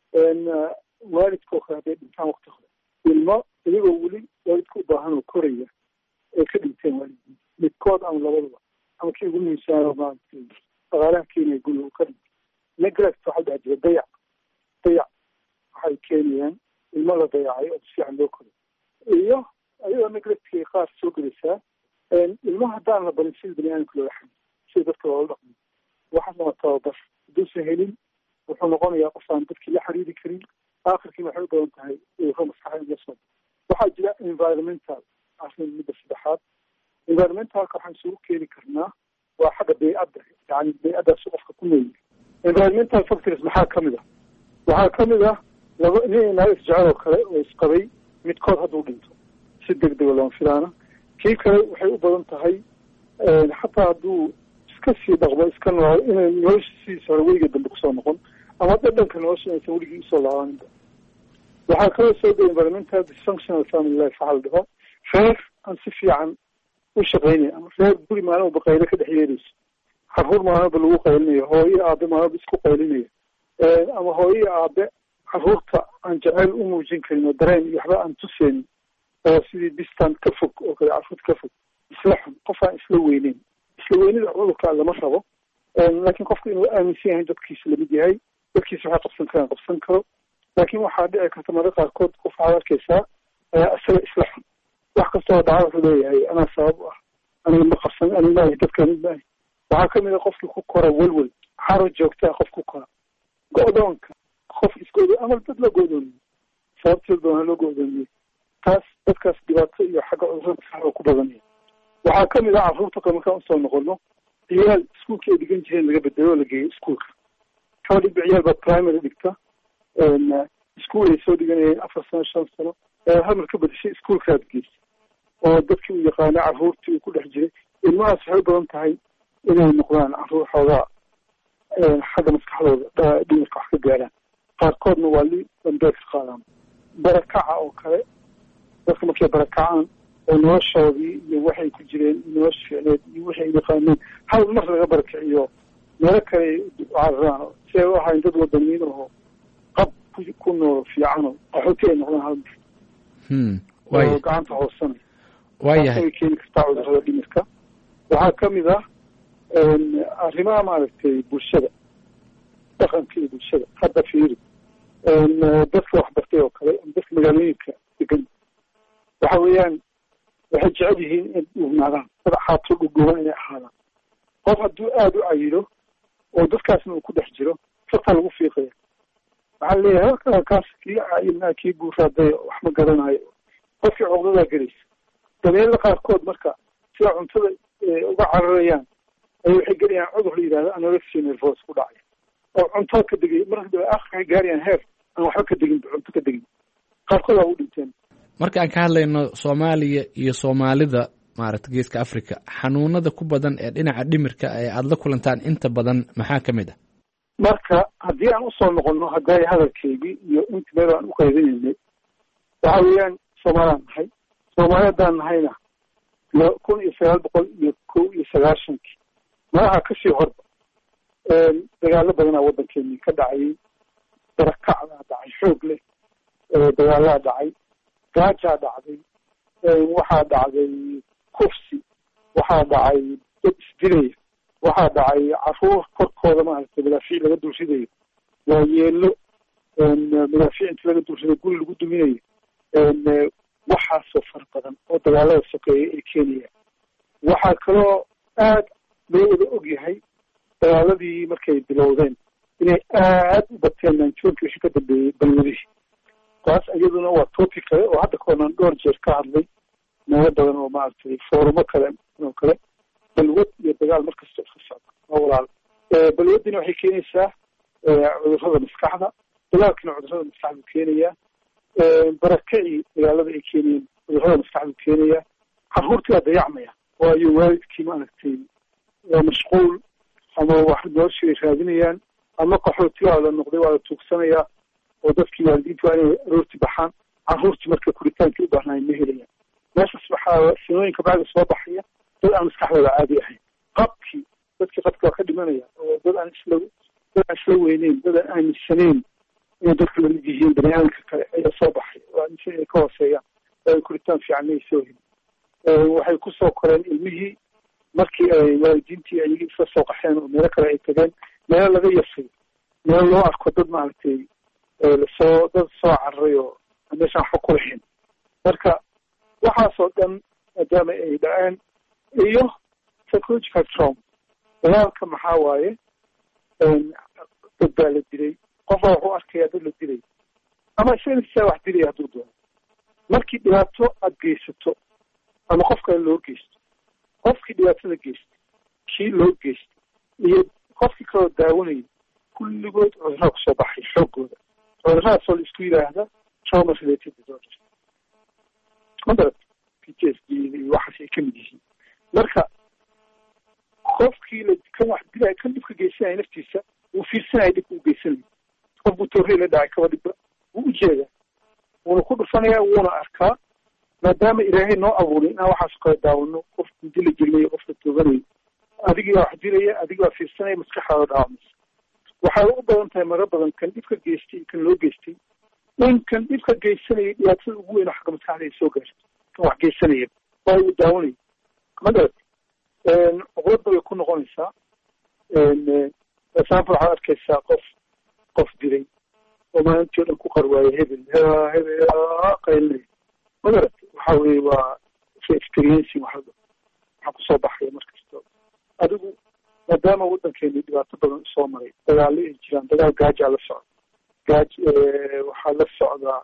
Speaker 14: waalidka oo kale hadday dhintaan wakti hore, ilmo iyagoo weli waalidka u baahan oo koraya ay ka dhinteen waalidii midkood ama labadaba, ama kii ugu muhiimsanaa maaragtay dhaqaalaha keenaya guriga uu ka dhintay. neglect waxaa dhaha jira dayac. dayac waxay keenayaan ilmo la dayacay oo si fiican loo koray. iyo ayadoo neglectkay qaar soo gelaysaa ilmaha haddaan la barin sida baniaadamka loola xamil, sida dadka loola dhaqmo. waxaa lama tababar hadduusan helin wuxuu noqonayaa qof aan dadkii la xiriiri karin. aakhirkiina waxay u badan tahay cudurro maskaxda in la soo. waxaa jira environmental arrin midda saddexaad. environmentalka waxaan isugu keeni karnaa waa xagga baycadda, yani baycaddaas qofka ku nool. environmental factors maxaa kamid ah? waxaa kamid ah laba nin naag isjecel oo kale oo isqabay, midkood hadduu dhinto si deg dega looma filaana. kii kale waxay u badan tahay xataa hadduu iska sii dhaqmo iska nool inay noloshiisa hore weliga dambe kusoo noqon, ama dhadhanka nolosha inaysan weligii usoo laabaninba. waxaa kaloo soo gala environmental dysfunctional family life waxaa la dhaho reer aan si fiican u shaqaynaya, ama reer guri maalmoba qaylo ka dhex yeerayso, caruur maalmoba lagu qaylinayo, hooyo aabe maalmoba isku qaylinaya, ama hooyo aabe caruurta aan jacayl u muujin karin oo dareen iyo waxba aan tuseynin, oo sidii distant ka fog oo kale caruurta ka fog, isla xun, qof aan isla weyneyn. isla weynida cudurka lama rabo, laakiin qofka inuu aaminsan yahay dadkiisa lamid yahay, dadkiisa waxay qabsan karaan qabsan karo. laakiin waxaa dhici karta mararka qaarkood qof waxaad arkaysaa isaga isla xun, wax kastoo dhaca wuxuu leeyahay anaa sabab u ah, aniga ma qabsan, aniga maahi dadka mid maahi. waxaa kamid a qofkii ku kora welwel, xaro joogtaa qof ku kora, go-doonka qof isgoodo ama dad la go'doomiye, sababteed doona loo go'doomiye. taas dadkaas dhibaato iyo xagga cudurrada maskaxda ku badanaya. waxaa kamid ah carruurta kale markaan usoo noqono, ciyaal iskuolka ay dhigan jireen laga bedelo oo la geeyo iskuolka. kaba dhigba ciyaal baa primary dhigta, iskuol ay soo dhiganayeen afar sano shan sano, hamar ka bedeshay iskuolkaad geysa oo dadkii u yaqaana carruurtii uu ku dhex jiray. ilmahaas waxay u badan tahay inay noqdaan carruur xoogaa xagga maskaxdooda dhimirka wax ka gaaraan. qaarkoodna waa li dambeed ka qaadaan. barakaca oo kale, dadka markay barakacaan oo noloshoodii iyo waxay ku jireen nolosha ficneed iyo waxay yaqaaneen hal mar laga barakiciyo meelo kale cararaan si ay u ahayn dad wadaniin oo qab ku nool fiicano qaxooti ay noqdaan hal mar oo gacanta hoosanay. waayahay keeni kartaa cudurrada dhimirka. waxaa kamid ah arrimaha maaragtay bulshada dhaqanka iyo bulshada. Hadda fiiri dadka waxbartay oo kale dadka magaalooyinka degan waxa weeyaan waxay jecel yihiin in dhugnaadaan dad xaato dhugdhugan inay ahaadaan. qof hadduu aada u cayilo oo dadkaasna uu ku dhex jiro farta lagu fiiqaya. waxaa leeyahay kaas kii cayilnaa kii guuraaday wax ma garanayo, qofkii cogdadaa gelaysa. dabeelada qaarkood marka sida cuntada uga cararayaan ay waxay gelayaan cudur la yidhahdo anorexia nervosa ku dhacay oo cunto ka degay marka dambe akhriga gaarayaan heer aan waxba ka degin cunto ka degin qaarkood waa u dhinteen.
Speaker 13: marka aan ka hadlayno Soomaaliya iyo Soomaalida maaragta geeska Afrika xanuunada ku badan ee dhinaca dhimirka ee aad la kulantaan inta badan maxaa ka mid ah?
Speaker 14: marka haddii aan usoo noqono hadday hadalkeygii iyo inta meel aan u qaybinaynay waxa weeyaan Soomaaliyaan nahay. Soomaaliyadaan nahayna kun iyo sagaal boqol iyo kow iyo sagaashankii malaha kasii horba dagaalo badanaa waddankeeni ka dhacayay. darakacdaa dhacay xoog leh, dagaalaa dhacay, gaajaa dhacday, waxaa dhacday kufsi, waxaa dhacay dad isdilaya, waxaa dhacay caruur korkooda maaragtay madaafiic laga dulridayo, waa yeelo madaafiic inta laga dulridayo guri lagu duminayo. waxaasoo far badan oo dagaalada sokeeya ee keenaya. waxaa kaloo aad loo wada og yahay dagaaladii markay bilowdeen inay aad u bateen naanjoonkii wixii ka dambeeyey balwadihii. taas iyaduna waa topic kale oo hadda koonaan dhowr jeer ka hadlay meelo badan oo maaragtay foorumo kale oo kale. balwad iyo dagaal markasta iska socda waa walaal. balwadina waxay keenaysaa cudurrada maskaxda, dagaalkina cudurrada maskaxdu keenayaa. barakacii dagaalada ay keenayeen cudurrada maskaxdu keenayaa. carruurtii waa dayacmaya waayo waalidkii maaragtay waa mashquul ama wax noloshii ay raadinayaan ama qaxootigaa la noqday waa la tuugsanayaa oo dadkii waalidiinta waa inay aroorti baxaan. carruurtii marka kuritaankii u baahnaayeen ma helayaan. meeshaas waxaa sinooyinka bacda soo baxaya dad aan maskaxdooda caadi ahayn. qabkii dadkii qabka waa ka dhimanaya oo dad aan isla dad aan isla weyneyn, dad aan aaminsanayn inay dadka lamid yihiin baniaadamka kale ayaa soo baxay oo aaminsan inay ka hooseeyaan oo ay kuritaan fiican may soo helin. waxay kusoo koreen ilmihii markii ay waalidiintii ayagii isla soo qaxeen oo meelo kale ay tageen, meelo laga yasay, meelo loo arko dad maaragtay lasoo dad soo cararay oo meeshaan waxba ku lahayn. marka waxaasoo dhan maadaama ay dhaceen iyo psychological trauma. dagaalka maxaa waaye dad baa la dilay, qofaa wuxuu arkayaa dad la dilay ama isaga wax dilaya hadduu doono. markii dhibaato aada geysato ama qof kale loo geysto, qofkii dhibaatada geystay, kii loo geystay iyo qofkii kaloo daawanayay kulligood cudurraa kusoo baxay xoogooda. cuduradaasoo la isku yidhaahda trauma related disorders. madarad P T S D iyo waxaas ay kamid yihiin. marka qofkii la kan wax dilaya kan dhibka geysanaya naftiisa wuu fiirsanaya dhibka uu geysanaya. qof buu toorey la dhacay kaba dhibba wuu ujeedaa, wuuna ku dhufanaya, wuuna arkaa. maadaama ilaahay noo abuuray inaan waxaas kala daawano, qofka dila gelinayo, qofka tooganayo, adigii baa wax dilaya, adigii baa fiirsanaya, maskaxdaada dhaawacmaysa. waxay u badan tahay maro badan kan dhibka geystay kan loo geystay in kan dhibka geysanayay dhibaatada ugu weyn oo xagga maskaxda ay soo gaarto kan wax geysanaya waa uu daawanayo. madarad cuqladda way ku noqonaysaa. example waxaad arkaysaa qof qof dilay oo maalintii o dhan ku qarwaayo hebel hebel qaylnay. madarad waxa weye waa experiencing waxa waxaa kusoo baxaya markasta. adigu maadaama waddankeeni dhibaato badan usoo maray, dagaalo ay jiraan, dagaal gaajaa la socda, gaaj waxaa la socdaa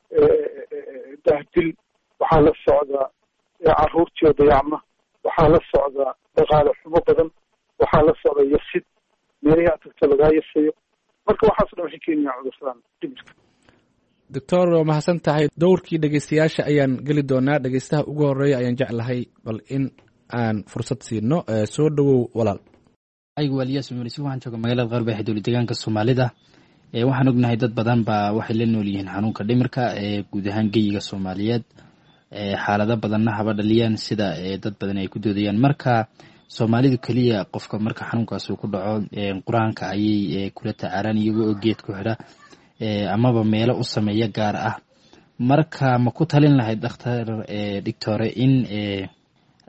Speaker 14: dahdil, waxaa la socdaa carruurtii oo dayacma, waxaa la socdaa dhaqaale xumo badan, waxaa la socda yasid, meelihii aad tagto lagaa yasayo. marka waxaaso dhan waxay keenayaan cudurradan dhimirka.
Speaker 13: doctor waa mahadsan tahay. dowrkii dhegeystayaasha ayaan geli doonaa. dhegeystaha ugu horeeya ayaan jeclahay bal in aan fursad siino. soo dhawow walaal.
Speaker 15: aygu waliyaas umulisi waxaan jooga magaalada qarbe ee dowlad deegaanka Soomaalida. ee waxaan ognahay dad badan baa waxay la nool yihiin xanuunka dhimirka ee guud ahaan geyiga Soomaaliyeed. ee xaalado badanna haba dhaliyaan sida ee dad badan ay ku doodayaan. marka Soomaalidu kaliya qofka marka xanuunkaas uu ku dhaco ee quraanka ayay kula tacaaran iyagoo geed ku xira ee amaba meelo u sameeya gaar ah. marka ma ku talin lahayd dhakhtar ee doctor in ee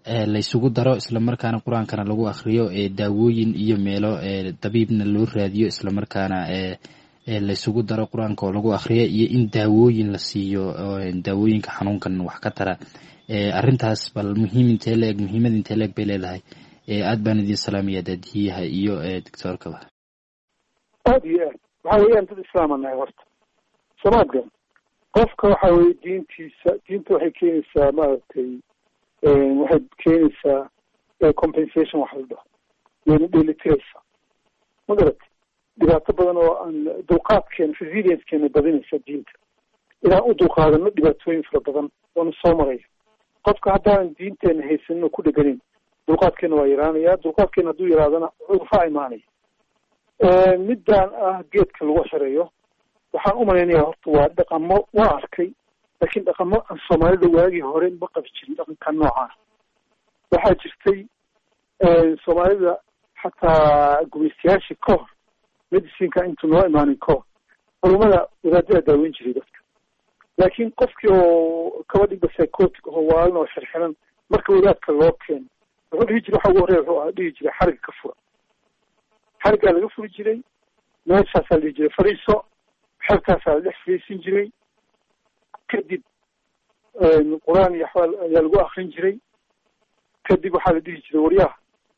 Speaker 15: laysugu daro islamarkaana qur-aankana lagu akriyo daawooyin iyo meelo dabiibna loo raadiyo islamarkaana laysugu daro qur-aanka oo lagu akriyo iyo in daawooyin la siiyo daawooyinka xanuunkan wax ka tara arintaas bal muhiim intee leeg muhiimad intee leeg bay leedahay aad baan idin salaamaya daadiyaha iyo doctorkaba
Speaker 14: aad iyo aad waxaa weeyaan dad islaama nahay horta samaadka qofka waxa weye diintiisa diinta waxay keenaysaa maaragtay waxay keenaysaa compensation wax la dhaho wayna dheelitiraysaa ma garatay dhibaato badan oo aan dulqaadkeena resiliencekeena badinaysa diinta inaan u dulqaadano dhibaatooyin fara badan oona soo maraya qofka haddaanan diinteena haysanin oo ku dheganin dulqaadkeena waa yaraanaya dulqaadkeena hadduu yaraadana cudurfaa imaanaya midaan ah geedka lagu xirayo waxaan u malaynayaa horta waa dhaqamo waa arkay laakiin dhaqamo aan soomaalida waagii hore ma qabi jirin dhaqanka noocaan waxaa jirtay soomaalida xataa gumaystayaashii ka hor medicinka intuu noo imaanin ka hor culumada wadaadada daaweyn jiray dadka laakiin qofkii oo kaba dhigba psychotic oo waalin oo xirxiran marka wadaadka loo keeno wuxuu dhihi jiray waxa ugu horreya wuxuu dhihi jiray xariga ka fura xarigaa laga furi jiray meeshaasaa la dhihi jiray fariiso xerkaasaa la dhex fariisin jiray kadib qur-aan iyo axwaal ayaa lagu akrin jiray kadib waxaa la dhihi jiray waryaha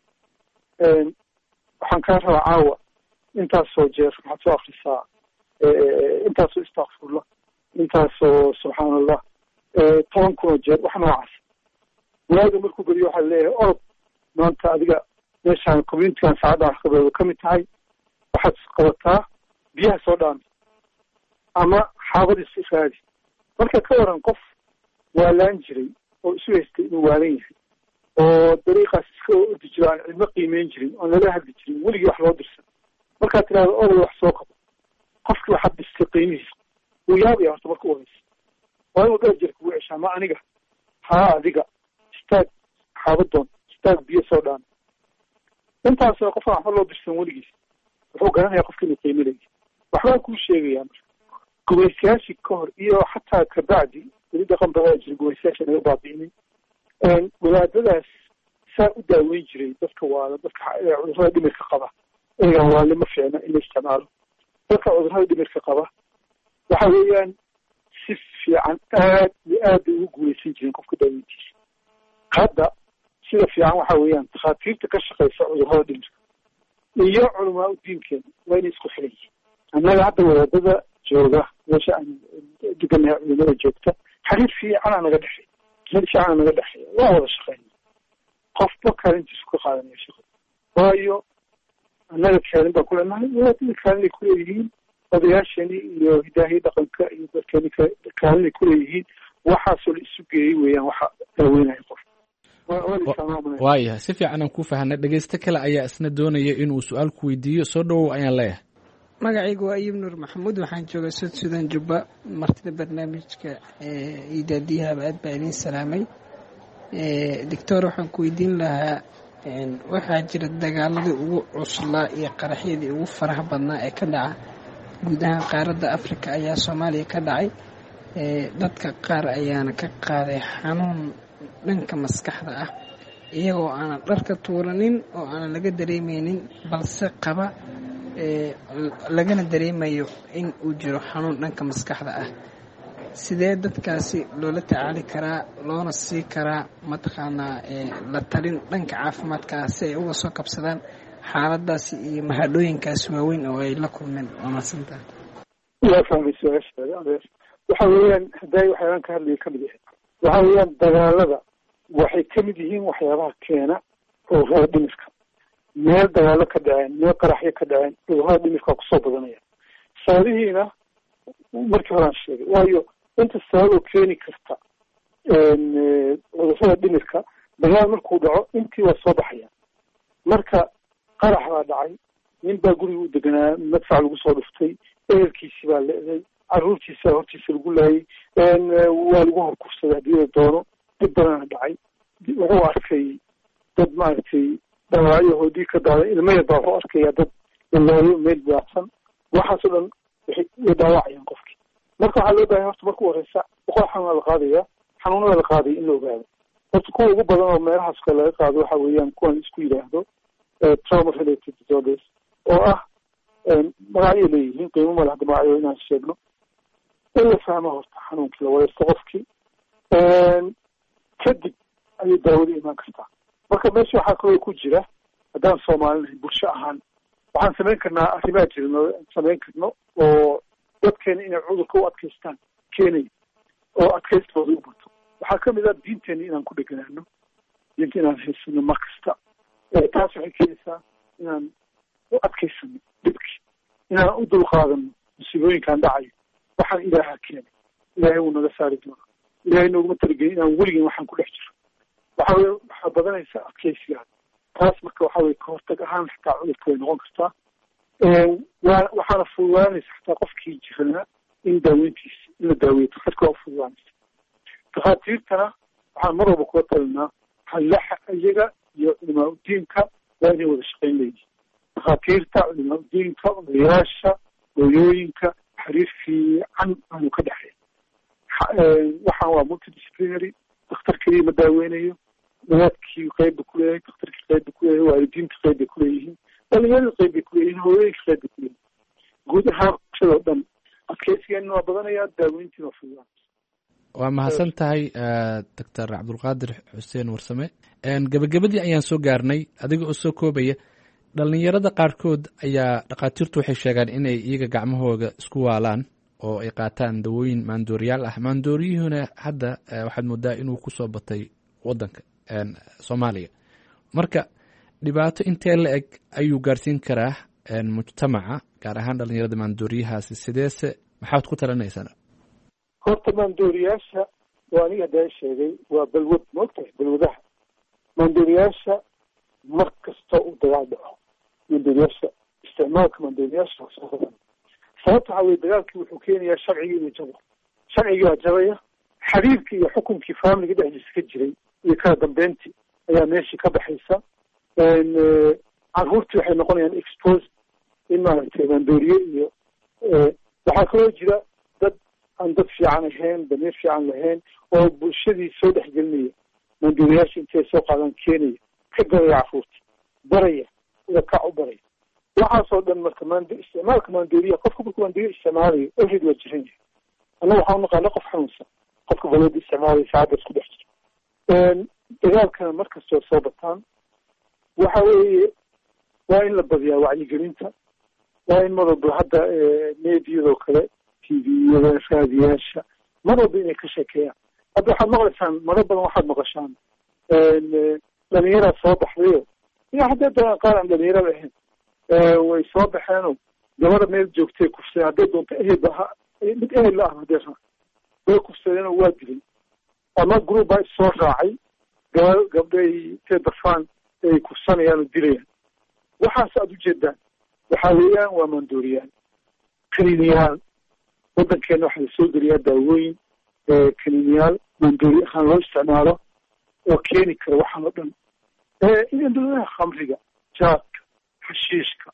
Speaker 14: waxaan kaa rabaa caawa intaasoo jeer waxaad soo akrisaa intaasoo istakfurla intaasoo subxaan allah toban kunoo jeer wax noocaas waaga markuu beriyo waxaa leeyahay orod maanta adiga meeshaan communitygan saacaddan wax kabeeda ka mid tahay waxaad qabataa biyaha soo dhaami ama xaabadiis israadi marka ka waran qof waalaan jiray oo isu haystay inuu waalan yahay oo dariiqaas iska ordi jiro aan cidmo qiimeyn jirin oon lala hadli jirin weligii wax loo dirsan markaad tidhahdo orod wax soo qabo qofkii waxaad dhistay qiimihiisa wuu yaabaya horta marka u horeysa waa inuu dheer jeer kugu ceshaa ma aniga haa adiga istaag xaabadoon istaag biyo soo dhaami intaasoo qofaan waxba loo dirsan weligiis wuxuu garanayaa qofka inuu qiimo leeyahay waxbaan kuu sheegayaa marka gumaystayaashii ka hor iyo xataa kabacdi weli dhaqan badaa jira gumaystayaasha naga baabi'inin wadaadadaas saa u daaweyn jiray dadka waala dadka cudurrada dhimirka qaba eegaan waale ma fiicna in la isticmaalo dadka cudurrada dhimirka qaba waxa weeyaan si fiican aad iyo aad bay ugu guulaysan jireen qofka daaweyntiisa hadda sida fiican waxa weeyaan takhaatiirta ka shaqeysa cudurrada dhimirka iyo culamaa u diinkeena waa inay isku xiran yihiin annaga hadda wadaadada jooga meesha aan deganahay culimada joogta xiriir fiicana naga dhexeey xiriir fiicana naga dhexeeya waa wada shaqeyna qofba kaalintiisu ka qaadanaya shaqada waayo annaga kaalin baan ku leenahay wadaadada kaalinay kuleeyihiin odayaashani iyo hidaahiya dhaqanka iyo dadkani kaalinay kuleeyihiin waxaasoo la isu geeyey weeyaan waxa daaweynaya qof
Speaker 13: waayahay si fiican aan ku fahanay dhegeysto kale ayaa isna doonaya inuu su-aal ku weydiiyo soo dhowow ayaan leeyahay
Speaker 16: magacaygu waa ayub nuur maxamuud waxaan joogaa sud sudan jubba martida barnaamijka iyo daadiyahaba aad baa idiin salaamay doctor waxaan ku weydiin lahaa waxaa jira dagaaladii ugu cuslaa iyo qaraxyadii ugu faraha badnaa ee ka dhaca guud ahaan qaaradda africa ayaa soomaaliya ka dhacay dadka qaar ayaana ka qaaday xanuun dhanka maskaxda ah iyagoo aanan dharka tuuranin oo aanan laga dareemeynin balse qaba lagana dareemayo in uu jiro xanuun dhanka maskaxda ah sidee dadkaasi loola tacaali karaa loona sii karaa mataqaanaa la talin dhanka caafimaadka ah si ay uga soo kabsadaan xaaladaasi iyo mahadhooyinkaasi waaweyn oo ay la kulmeen waa mahadsantaha
Speaker 14: waa fahmay su-aashaada adeer waxa weeyaan hadday waxyaalaan ka hadlaya kamid yahay waxa weeyaan dagaalada waxay kamid yihiin waxyaabaha keena cudurrada dhimirka meel dagaalo ka dhaceen meel qaraxyo ka dhaceen cudurrada dhimirka kusoo badanaya sababihiina markii horaan sheegay waayo inta sababoo keeni karta cudurrada dhimirka dagaal markuu dhaco intii waa soo baxaya marka qarax baa dhacay nin baa guriga u deganaa madfac lagu soo dhuftay ehelkiisii baa leeday caruurtiisa hortiisa lagu laayay waa lagu horkufsaday haddii la doono dhib badana dhacay wuxuu arkay dad maaragtay dhaawacyo dhiig ka daaday ilmo yar baa wuxuu arkaya dad lalaayo meel daacsan waxaasoo dhan waxay way dhaawacayaan qofkii marka waxaa loo baahaya horta marka u horeysa boqol xanuunaa la qaadaya xanuunada la qaadaya in la ogaado horta kuwa ugu badan oo meelahaas kale laga qaado waxa weeyaan kuwan isku yidhaahdo trauma related disorders oo ah magacyo leeyihiin qiimo ma laha magacyo inaan sheegno in la fahmo horta xanuunkii la wadaysto qofkii kadib ayay daawada imaan kartaa. marka meesha waxaa kaloo ku jira haddaan soomaalinahay bulsho ahaan waxaan samayn karnaa arrimaa jirno samayn karno oo dadkeena inay cudurka u adkaystaan keenaya oo adkaystooda u bato. waxaa kamid ah diinteena inaan ku dheganaano, diinta inaan haysano mar kasta. taas waxay keenaysaa inaan u adkaysano dhibkii, inaan u dulqaadano musiibooyinkaan dhacayo. waxaan ilaaha keenay, ilaahay wuu naga saari doonaa, ilaahay nooguma talagelin inaan weligeen waxaan ku dhex jiro. waxa weye waxaa badanaysa adkaysigaada. taas marka waxa weye kahortag ahaan xataa cudurka way noqon kartaa. wa waxaana fududaanaysa xataa qofkii jiranaa in daaweyntiisa in la daaweeyo daktarka waa fududaanaysa. dakhaatiirtana waxaan mar walba kula talinaa halaxa iyaga iyo culimaa udiinka waa inay wada shaqayn leeyihin. dakhaatiirta, culimaa udiinka, odayaasha, hooyooyinka xiriir fiican aanu ka dhexeey. waxaan waa multidisciplinary, daktar keliya ma daaweynayo, wadaadkii qayb ba kuleeyahay, daktarkii qayb ba kuleeyahay, waalidiinta qayb bay kuleeyihiin, dhalinyarada qayb bay kuleeyihiin, hooyooyinka qayb bay kuleeyihin. guud ahaan bulshadao dhan adkeysigeena waa badanaya, daaweyntiina waa fududaan.
Speaker 13: waa mahadsan tahay doctor cabdulqaadir xuseen warsame. gebagabadii ayaan soo gaarnay, adiga oo soo koobaya. dhalinyarada qaarkood ayaa dhakhaatiirtu waxay sheegaan inay iyaga gacmahooda isku waalaan oo ay qaataan dawooyin maandooriyaal ah. maandooriyuhuna hadda waxaad moodaa inuu kusoo batay wadanka soomaaliya. marka dhibaato intee la eg ayuu gaarsiin karaa mujtamaca, gaar ahaan dhalinyarada maandooriyahaasi? sideese maxaad ku talinaysaa?
Speaker 14: horta maandooriyaasha waa aniga haddaa sheegay waa balwad, maogtahay balwadaha. maandooriyaasha mar kasta uu dagaal dhaco, maandooriyaasha isticmaalka maandooriyaasha soo badan. sababta waxaa weye dagaalkii wuxuu keenayaa sharcigii inuu jabo. sharcigii waa jabaya, xiriirkii iyo xukunkii faamiliga dhexdiisa ka jiray iyo kala dambeyntii ayaa meeshii ka baxaysa. carruurtii waxay noqonayaan expose in maaragtay maandooriye iyo waxaa kaloo jira dad aan dad fiican ahayn, damiir fiican lahayn oo bulshadii soo dhexgelinaya, maandooriyaasha intay soo qaadaan keenaya, ka gadaya carruurta, baraya ida kac u baraya. waxaasoo dhan marka mand isticmaalka maandooriya, qofka markuu maandooriya isticmaalayo alreed waa jiran yahay. annaga waxaan unaqaana qof xanuunsan, qofka balwada isticmaalaya saacadda isku dhex jira. dagaalkana markastoo soo bataan waxa weeye waa in la badiyaa wacyigelinta, waa in mar walba hadda meediyadoo kale, t v-yada, raadiyaasha, mar walba inay ka sheekeeyaan. hadda waxaad maqlaysaan maro badan waxaad maqashaan dhalinyaraa soo baxdayo ina haddee da qaar aan dhalinyarada ahayn way soo baxeenoo gabadha meel joogtay kufsadeen, hadday doonto ehel ha mid ehel la ah hadee raa way kufsadeen oo waa dilay. ama group baa issoo raacay, gaba gabdhay intay darfaan ay kufsanayaan oo dilayaan. waxaas aada ujeedaan waxaa weeyaan waa maandooriyaal, kaniiniyaal. wadankeena waxaa lasoo geliyaa daawooyin kaniiniyaal maandoori ahaan loo isticmaalo oo keeni kara waxaan oo dhan. indhuladaha khamriga, jaadka, xashiishka,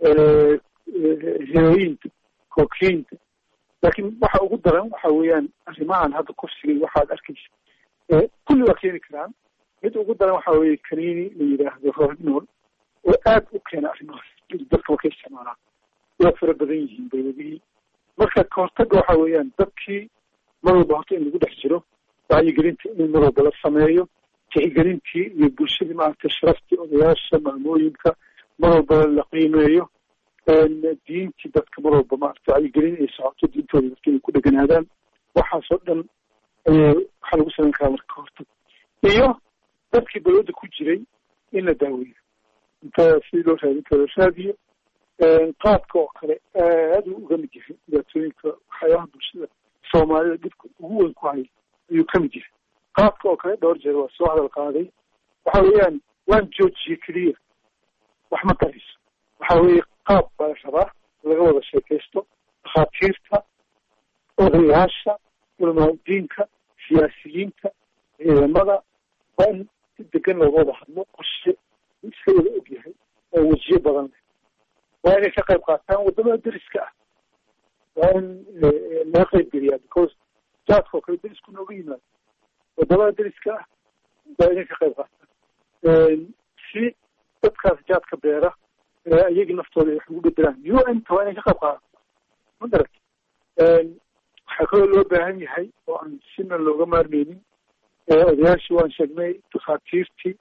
Speaker 14: heroyinta, kokiinta. laakiin waxa ugu daran waxa weeyaan arrimahan hadda kufsiga waxaad arkaysa kulli waa keeni karaan. mid ugu daran waxa weeye kaniini la yidhaahdo rohypnol oo aad u keena arrimahaas dadka markay isticmaalaan. waa fara badan yihiin balwadihii. marka kahortaga waxa weeyaan dadkii mar walba horta in lagu dhex jiro, wacyigelinta in mar walba la sameeyo, tixgelintii iyo bulshadii maaragtay sharaftii odayaasha, maamooyinka mar walba la qiimeeyo. diintii dadka mar walba maaragtay wacyigelin ay socoto, diintooda dadka inay ku dheganaadaan. waxaasoo dhan waxaa lagu samayn karaa marka kahortag. iyo dadkii balwada ku jiray in la daaweeyo, inta sidii loo raadin karo raadiyo. qaadka oo kale aad uu uga mid yahay dhibaatooyinka waxyaabaha bulshada soomaalida dhibka ugu weyn ku haya ayuu ka mid yahay. qaadka oo kale dhowr jeer waa soo hadal qaaday. waxa weeyaan waan joojiye keliya wax ma tarayso. waxa weeye qaab baa la rabaa laga wada sheekaysto, dakhaatiirta, odayaasha, culamaa diinka, siyaasiyiinta, ciidamada. waa in si degan looga wada hadlo, qorshe iska wada og yahay oo wejiyo badan leh. waa inay ka qayb qaataan wadamada deriska ah. waa in laga qayb geliyaa because jaadka oo kale derisku nooga yimaado. wadamada deriska ah waa inay ka qayb qaataan si dadkaas jaadka beera iyagii naftooda ay wax ugu bedelaan u n ta waa inay ka qayb qaadato ma garat waxaa kaloo loo baahan yahay oo aan sina looga maarmeynin odayaashii waan sheegnay takhaatiirtii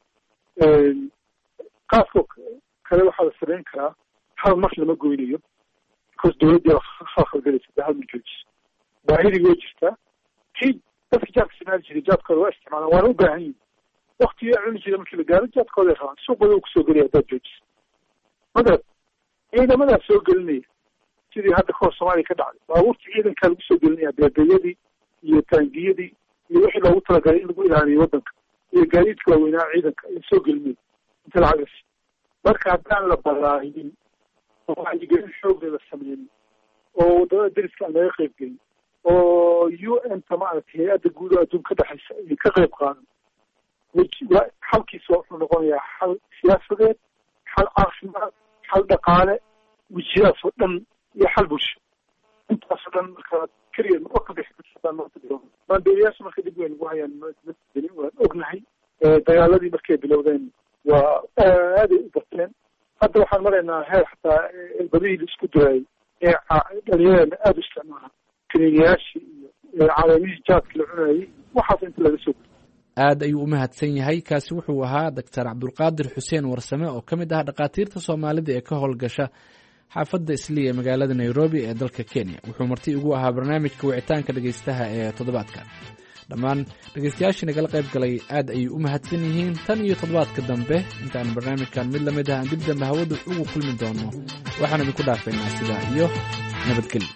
Speaker 14: qaadka kale waxaa la samayn karaa hal mar lama goynayo because dawladdii khalkhalgelaysa da hal mar joojiso baahidii way jirtaa kii dadka jaadka isticmaali jiray jaadkooda waa isticmaalaan waana u baahan yihin waktigii a cuni jira markii la gaaro jaadkooday rabaan suuqooda u kusoo gelaya haddaad joojiso magarat ciidamadaas soo gelinaya sidii hadda kahor soomaaliya ka dhacday baabuurtii ciidankaa lagu soo gelinaya beebeyadii iyo taangiyadii iyo wixii loogu talagalay in lagu ilaaliyo waddanka iyo gaadiidka waaweynaa ciidanka ay soo gelinaya inta lacagas marka haddaan la balaahinin oo wacyigelin xoogga la sameynin oo waddamada deriska aan laga qayb gelin oo u n ta maaragtay hay-adda guud oo adduun ka dhexaysa ay ka qayb qaadan xalkiisa wuxuu noqonayaa xal siyaasadeed xal caafimaad xal dhaqaale wejiyahaas oo dhan iyo xal bulsho intaasoo dhan markaa keliya ma ka bixi maandooriyaasha marka dib weyn ugu hayaan madelin waan ognahay dagaaladii markay bilowdeen waa aaday u bateen hadda waxaan maraynaa heer xataa badihii la isku daayay ee dhalinyarana aada u isticmaala kaniiniyaashii iyo caleemihii jaadka la cunayay waxaas inta laga soo guday
Speaker 13: aad ayuu u mahadsan yahay kaasi wuxuu ahaa doctor cabdulqaadir xuseen warsame oo ka mid ah dhakhaatiirta soomaalida ee ka howlgasha xaafadda isliya magaalada nairobi ee dalka kenya wuxuu marti ugu ahaa barnaamijka wicitaanka dhegaystaha ee toddobaadkan dhammaan dhegaystayaashii nagala qayb galay aad ayay u mahadsan yihiin tan iyo toddobaadka dambe intaan barnaamijkan mid lamid ah aan dib dambe hawada ugu kulmi doono waxaan idinku dhaafaynaa sidaa iyo nabadgelyo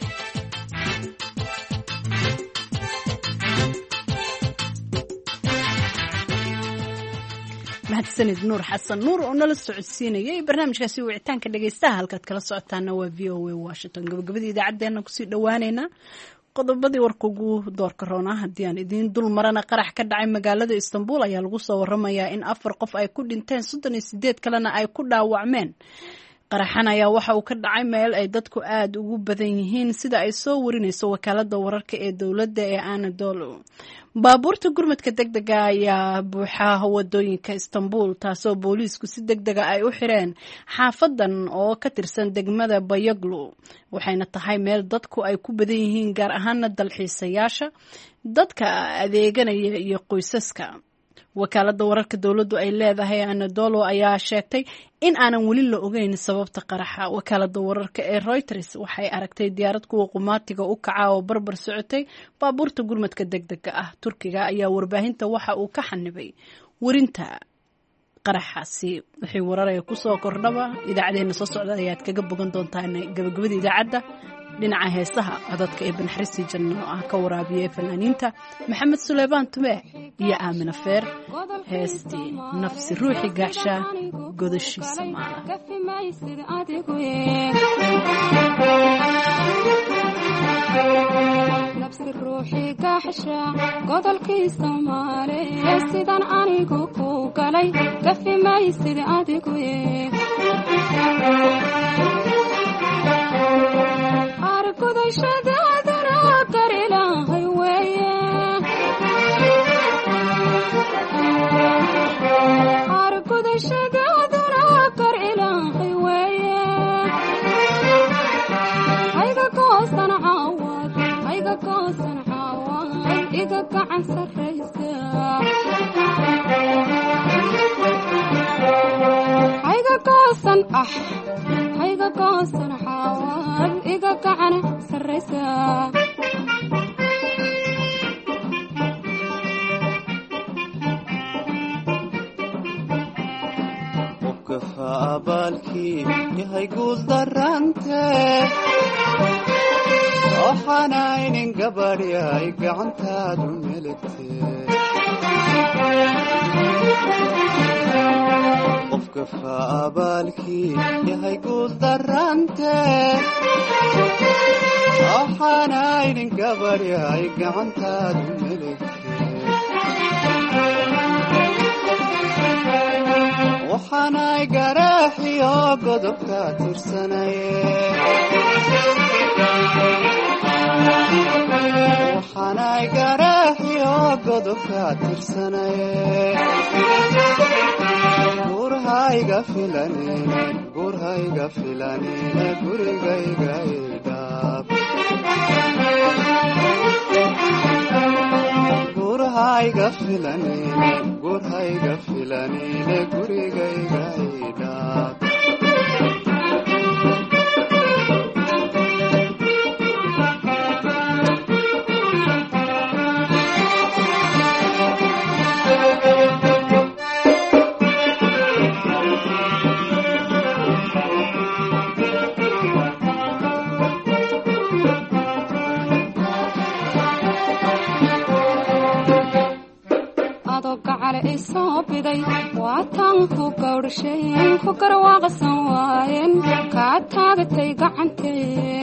Speaker 1: mahadsanid nuur xasan nuur oo nala socodsiinayay barnaamijkaasi wicitaanka dhegaystaha halkaad kala socotaana waa v o a washington gabagabadii idaacaddeenna kusii dhawaaneynaa qodobadii warka ugu doorka roona haddii aan idiin dul marana qarax ka dhacay magaalada istanbul ayaa lagu soo waramayaa in afar qof ay ku dhinteen soddon iyo sideed kalena ay ku dhaawacmeen qaraxan ayaa waxa uu ka dhacay meel ay dadku aada ugu badan yihiin sida ay soo warinayso wakaalada wararka ee dowladda ee anadolu baabuurta gurmadka degdega ayaa buuxa wadooyinka istanbul taasoo booliisku si degdega ay u xireen xaafadan oo ka tirsan degmada bayaglu waxayna tahay meel dadku ay ku badan yihiin gaar ahaana dalxiisayaasha dadka adeeganaya iyo qoysaska wakaalada wararka dowladdu ay leedahay anadolo ayaa sheegtay in aanan weli la ogeyn sababta qaraxa wakaalada wararka ee reuters waxay aragtay diyaarad kuwa qumaatiga u kaca oo barbar socotay baabuurta gurmadka degdega ah turkiga ayaa warbaahinta waxa uu ka xanibay warinta qaraxaasi wixii wararaya kusoo kordhaba idaacadeena soo socda ayaad kaga bogan doontaan gabagabada idaacadda dhinaca heesaha codadka ee banxarisi janno ah ka waraabiya fanaaniinta maxamed suleymaan tume iyo aamina feer heestii nafsi ruuxi gaaxsha godashiisa maala
Speaker 17: nafsi ruuxi gaaxsha godolkiisa maale sidan anigu ku galay gafi maysid adigu argudashadaadana gar ilaahay weeye argudashadaadana gar ilaahay weeye hayga goosan caawad hayga goosan caawad iga gacan sarraysa hayga goosan ah hayga goosan caawad iga gacan sarraysa
Speaker 18: qofka abaalkii yahay guul darante waxaanaynin gabadhyay gacantaadu meligte qofka faabaalkii yahay guul darante waxaanaynin gabadhyay gacantaadu meligte waxaanay garaaxiyo godobka tirsanaye waxaanay garaxiyo godobka tirsanaye gurhayga filanine gurhayga filanine gurigayga idhaab gurhayga filanine gurhayga filanine gurigayga idhaab
Speaker 17: waatan ku gawdhasheen ku garwaaqsan waayeen kaa taagatay gacantee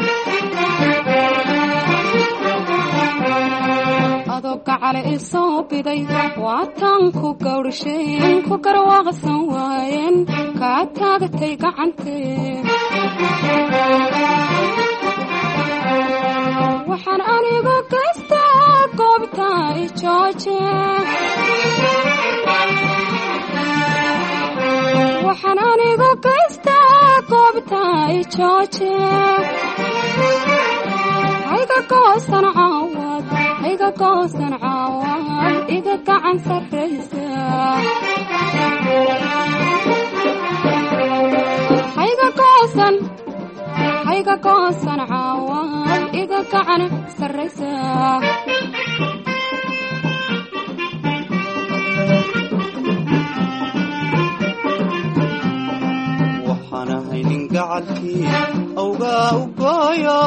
Speaker 17: adoo gacale isoo biday waatan ku gawdhasheen ku garwaaqsan waayeen kaa taagatay gacantee waxaan anigu gaystaa goobta i jooje waxaan anigu gaystaa goobta i jooje hayga goosan caawad hayga goosan caawad iga gacan sarraysa hayga goosan hayga goosan caawad iga gacan sarraysa
Speaker 18: nin gacalkii awgaa u gooyo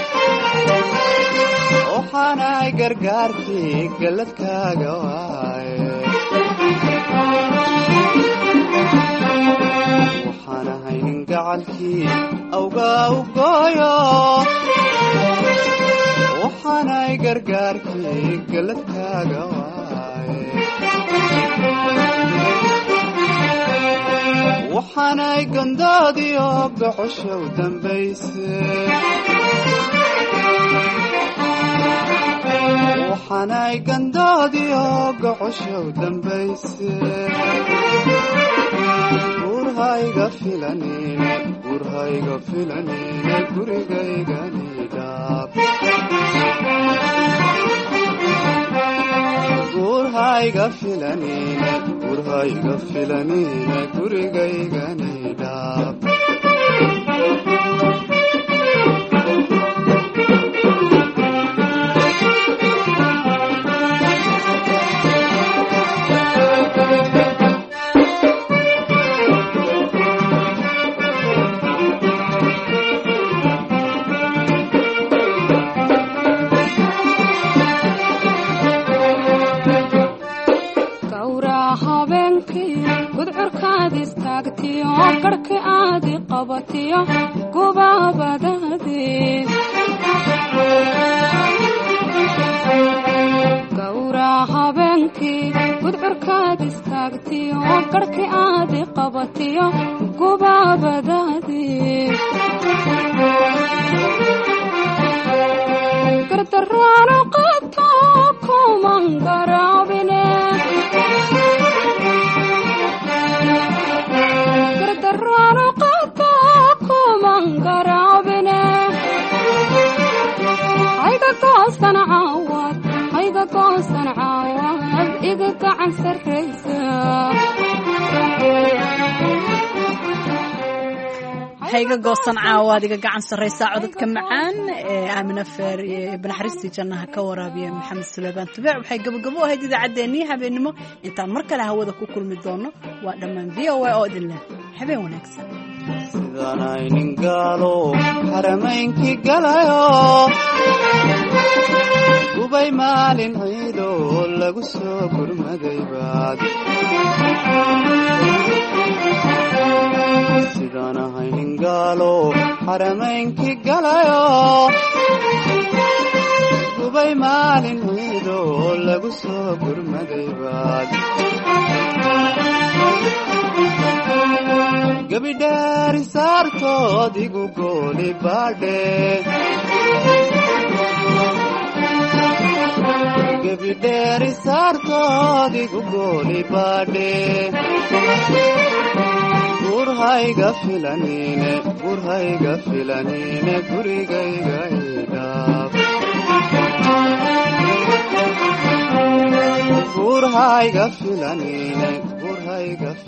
Speaker 18: waxaanay gargaarkii galladkaaga waaye waxaanahay nin gacalkii awgaa u gooyo waxaanay gargaarkii galladkaaga waaye waxaanay gandoodiyo gocosha u dambayse waxaanay gandoodiyo gocosha u dambayse gurhayga filanine gurhayga filanine gurigayganidhaab gurhayga filanine gurhayga filanine gurigayganidhaab
Speaker 17: garhki aadi qabatiyo gubaabadaadii gawraa habeenkii gudcurkaad istaagtiyo garhki aadi qabatiyo gubaabadaadii gardaraano qato kuman garaabine gardarraano qato kuman garaabine hayga goosan caawad hayga goosan caawad iga gacan sarraysa
Speaker 1: hayga goosan caawaad iga gacan sarraysa codadka macaan ee aamina feer iyo banaxariistii jannaha ka waraabiya maxamed suleymaan tubeec waxay gabagabo ahayd idaacaddeenii habeenimo intaan mar kale hawada ku kulmi doono waa dhammaan v o a oo idin leh habeen wanaagsan
Speaker 18: sidaanay nin gaalo xaramaynkii galayo gubay maalin ciido lagu soo gurmaday baad sidaanahay nin gaalo xaramaynkii galayo gubay maalin ciido lagu soo gurmaday baad gabidhaari saartood igu gooli baadhe gebidheeri saartoodigu gooli baadhe gurhayga filanine gurhayga filanine gurigayga idhaaf gurhayga filanine gurhayga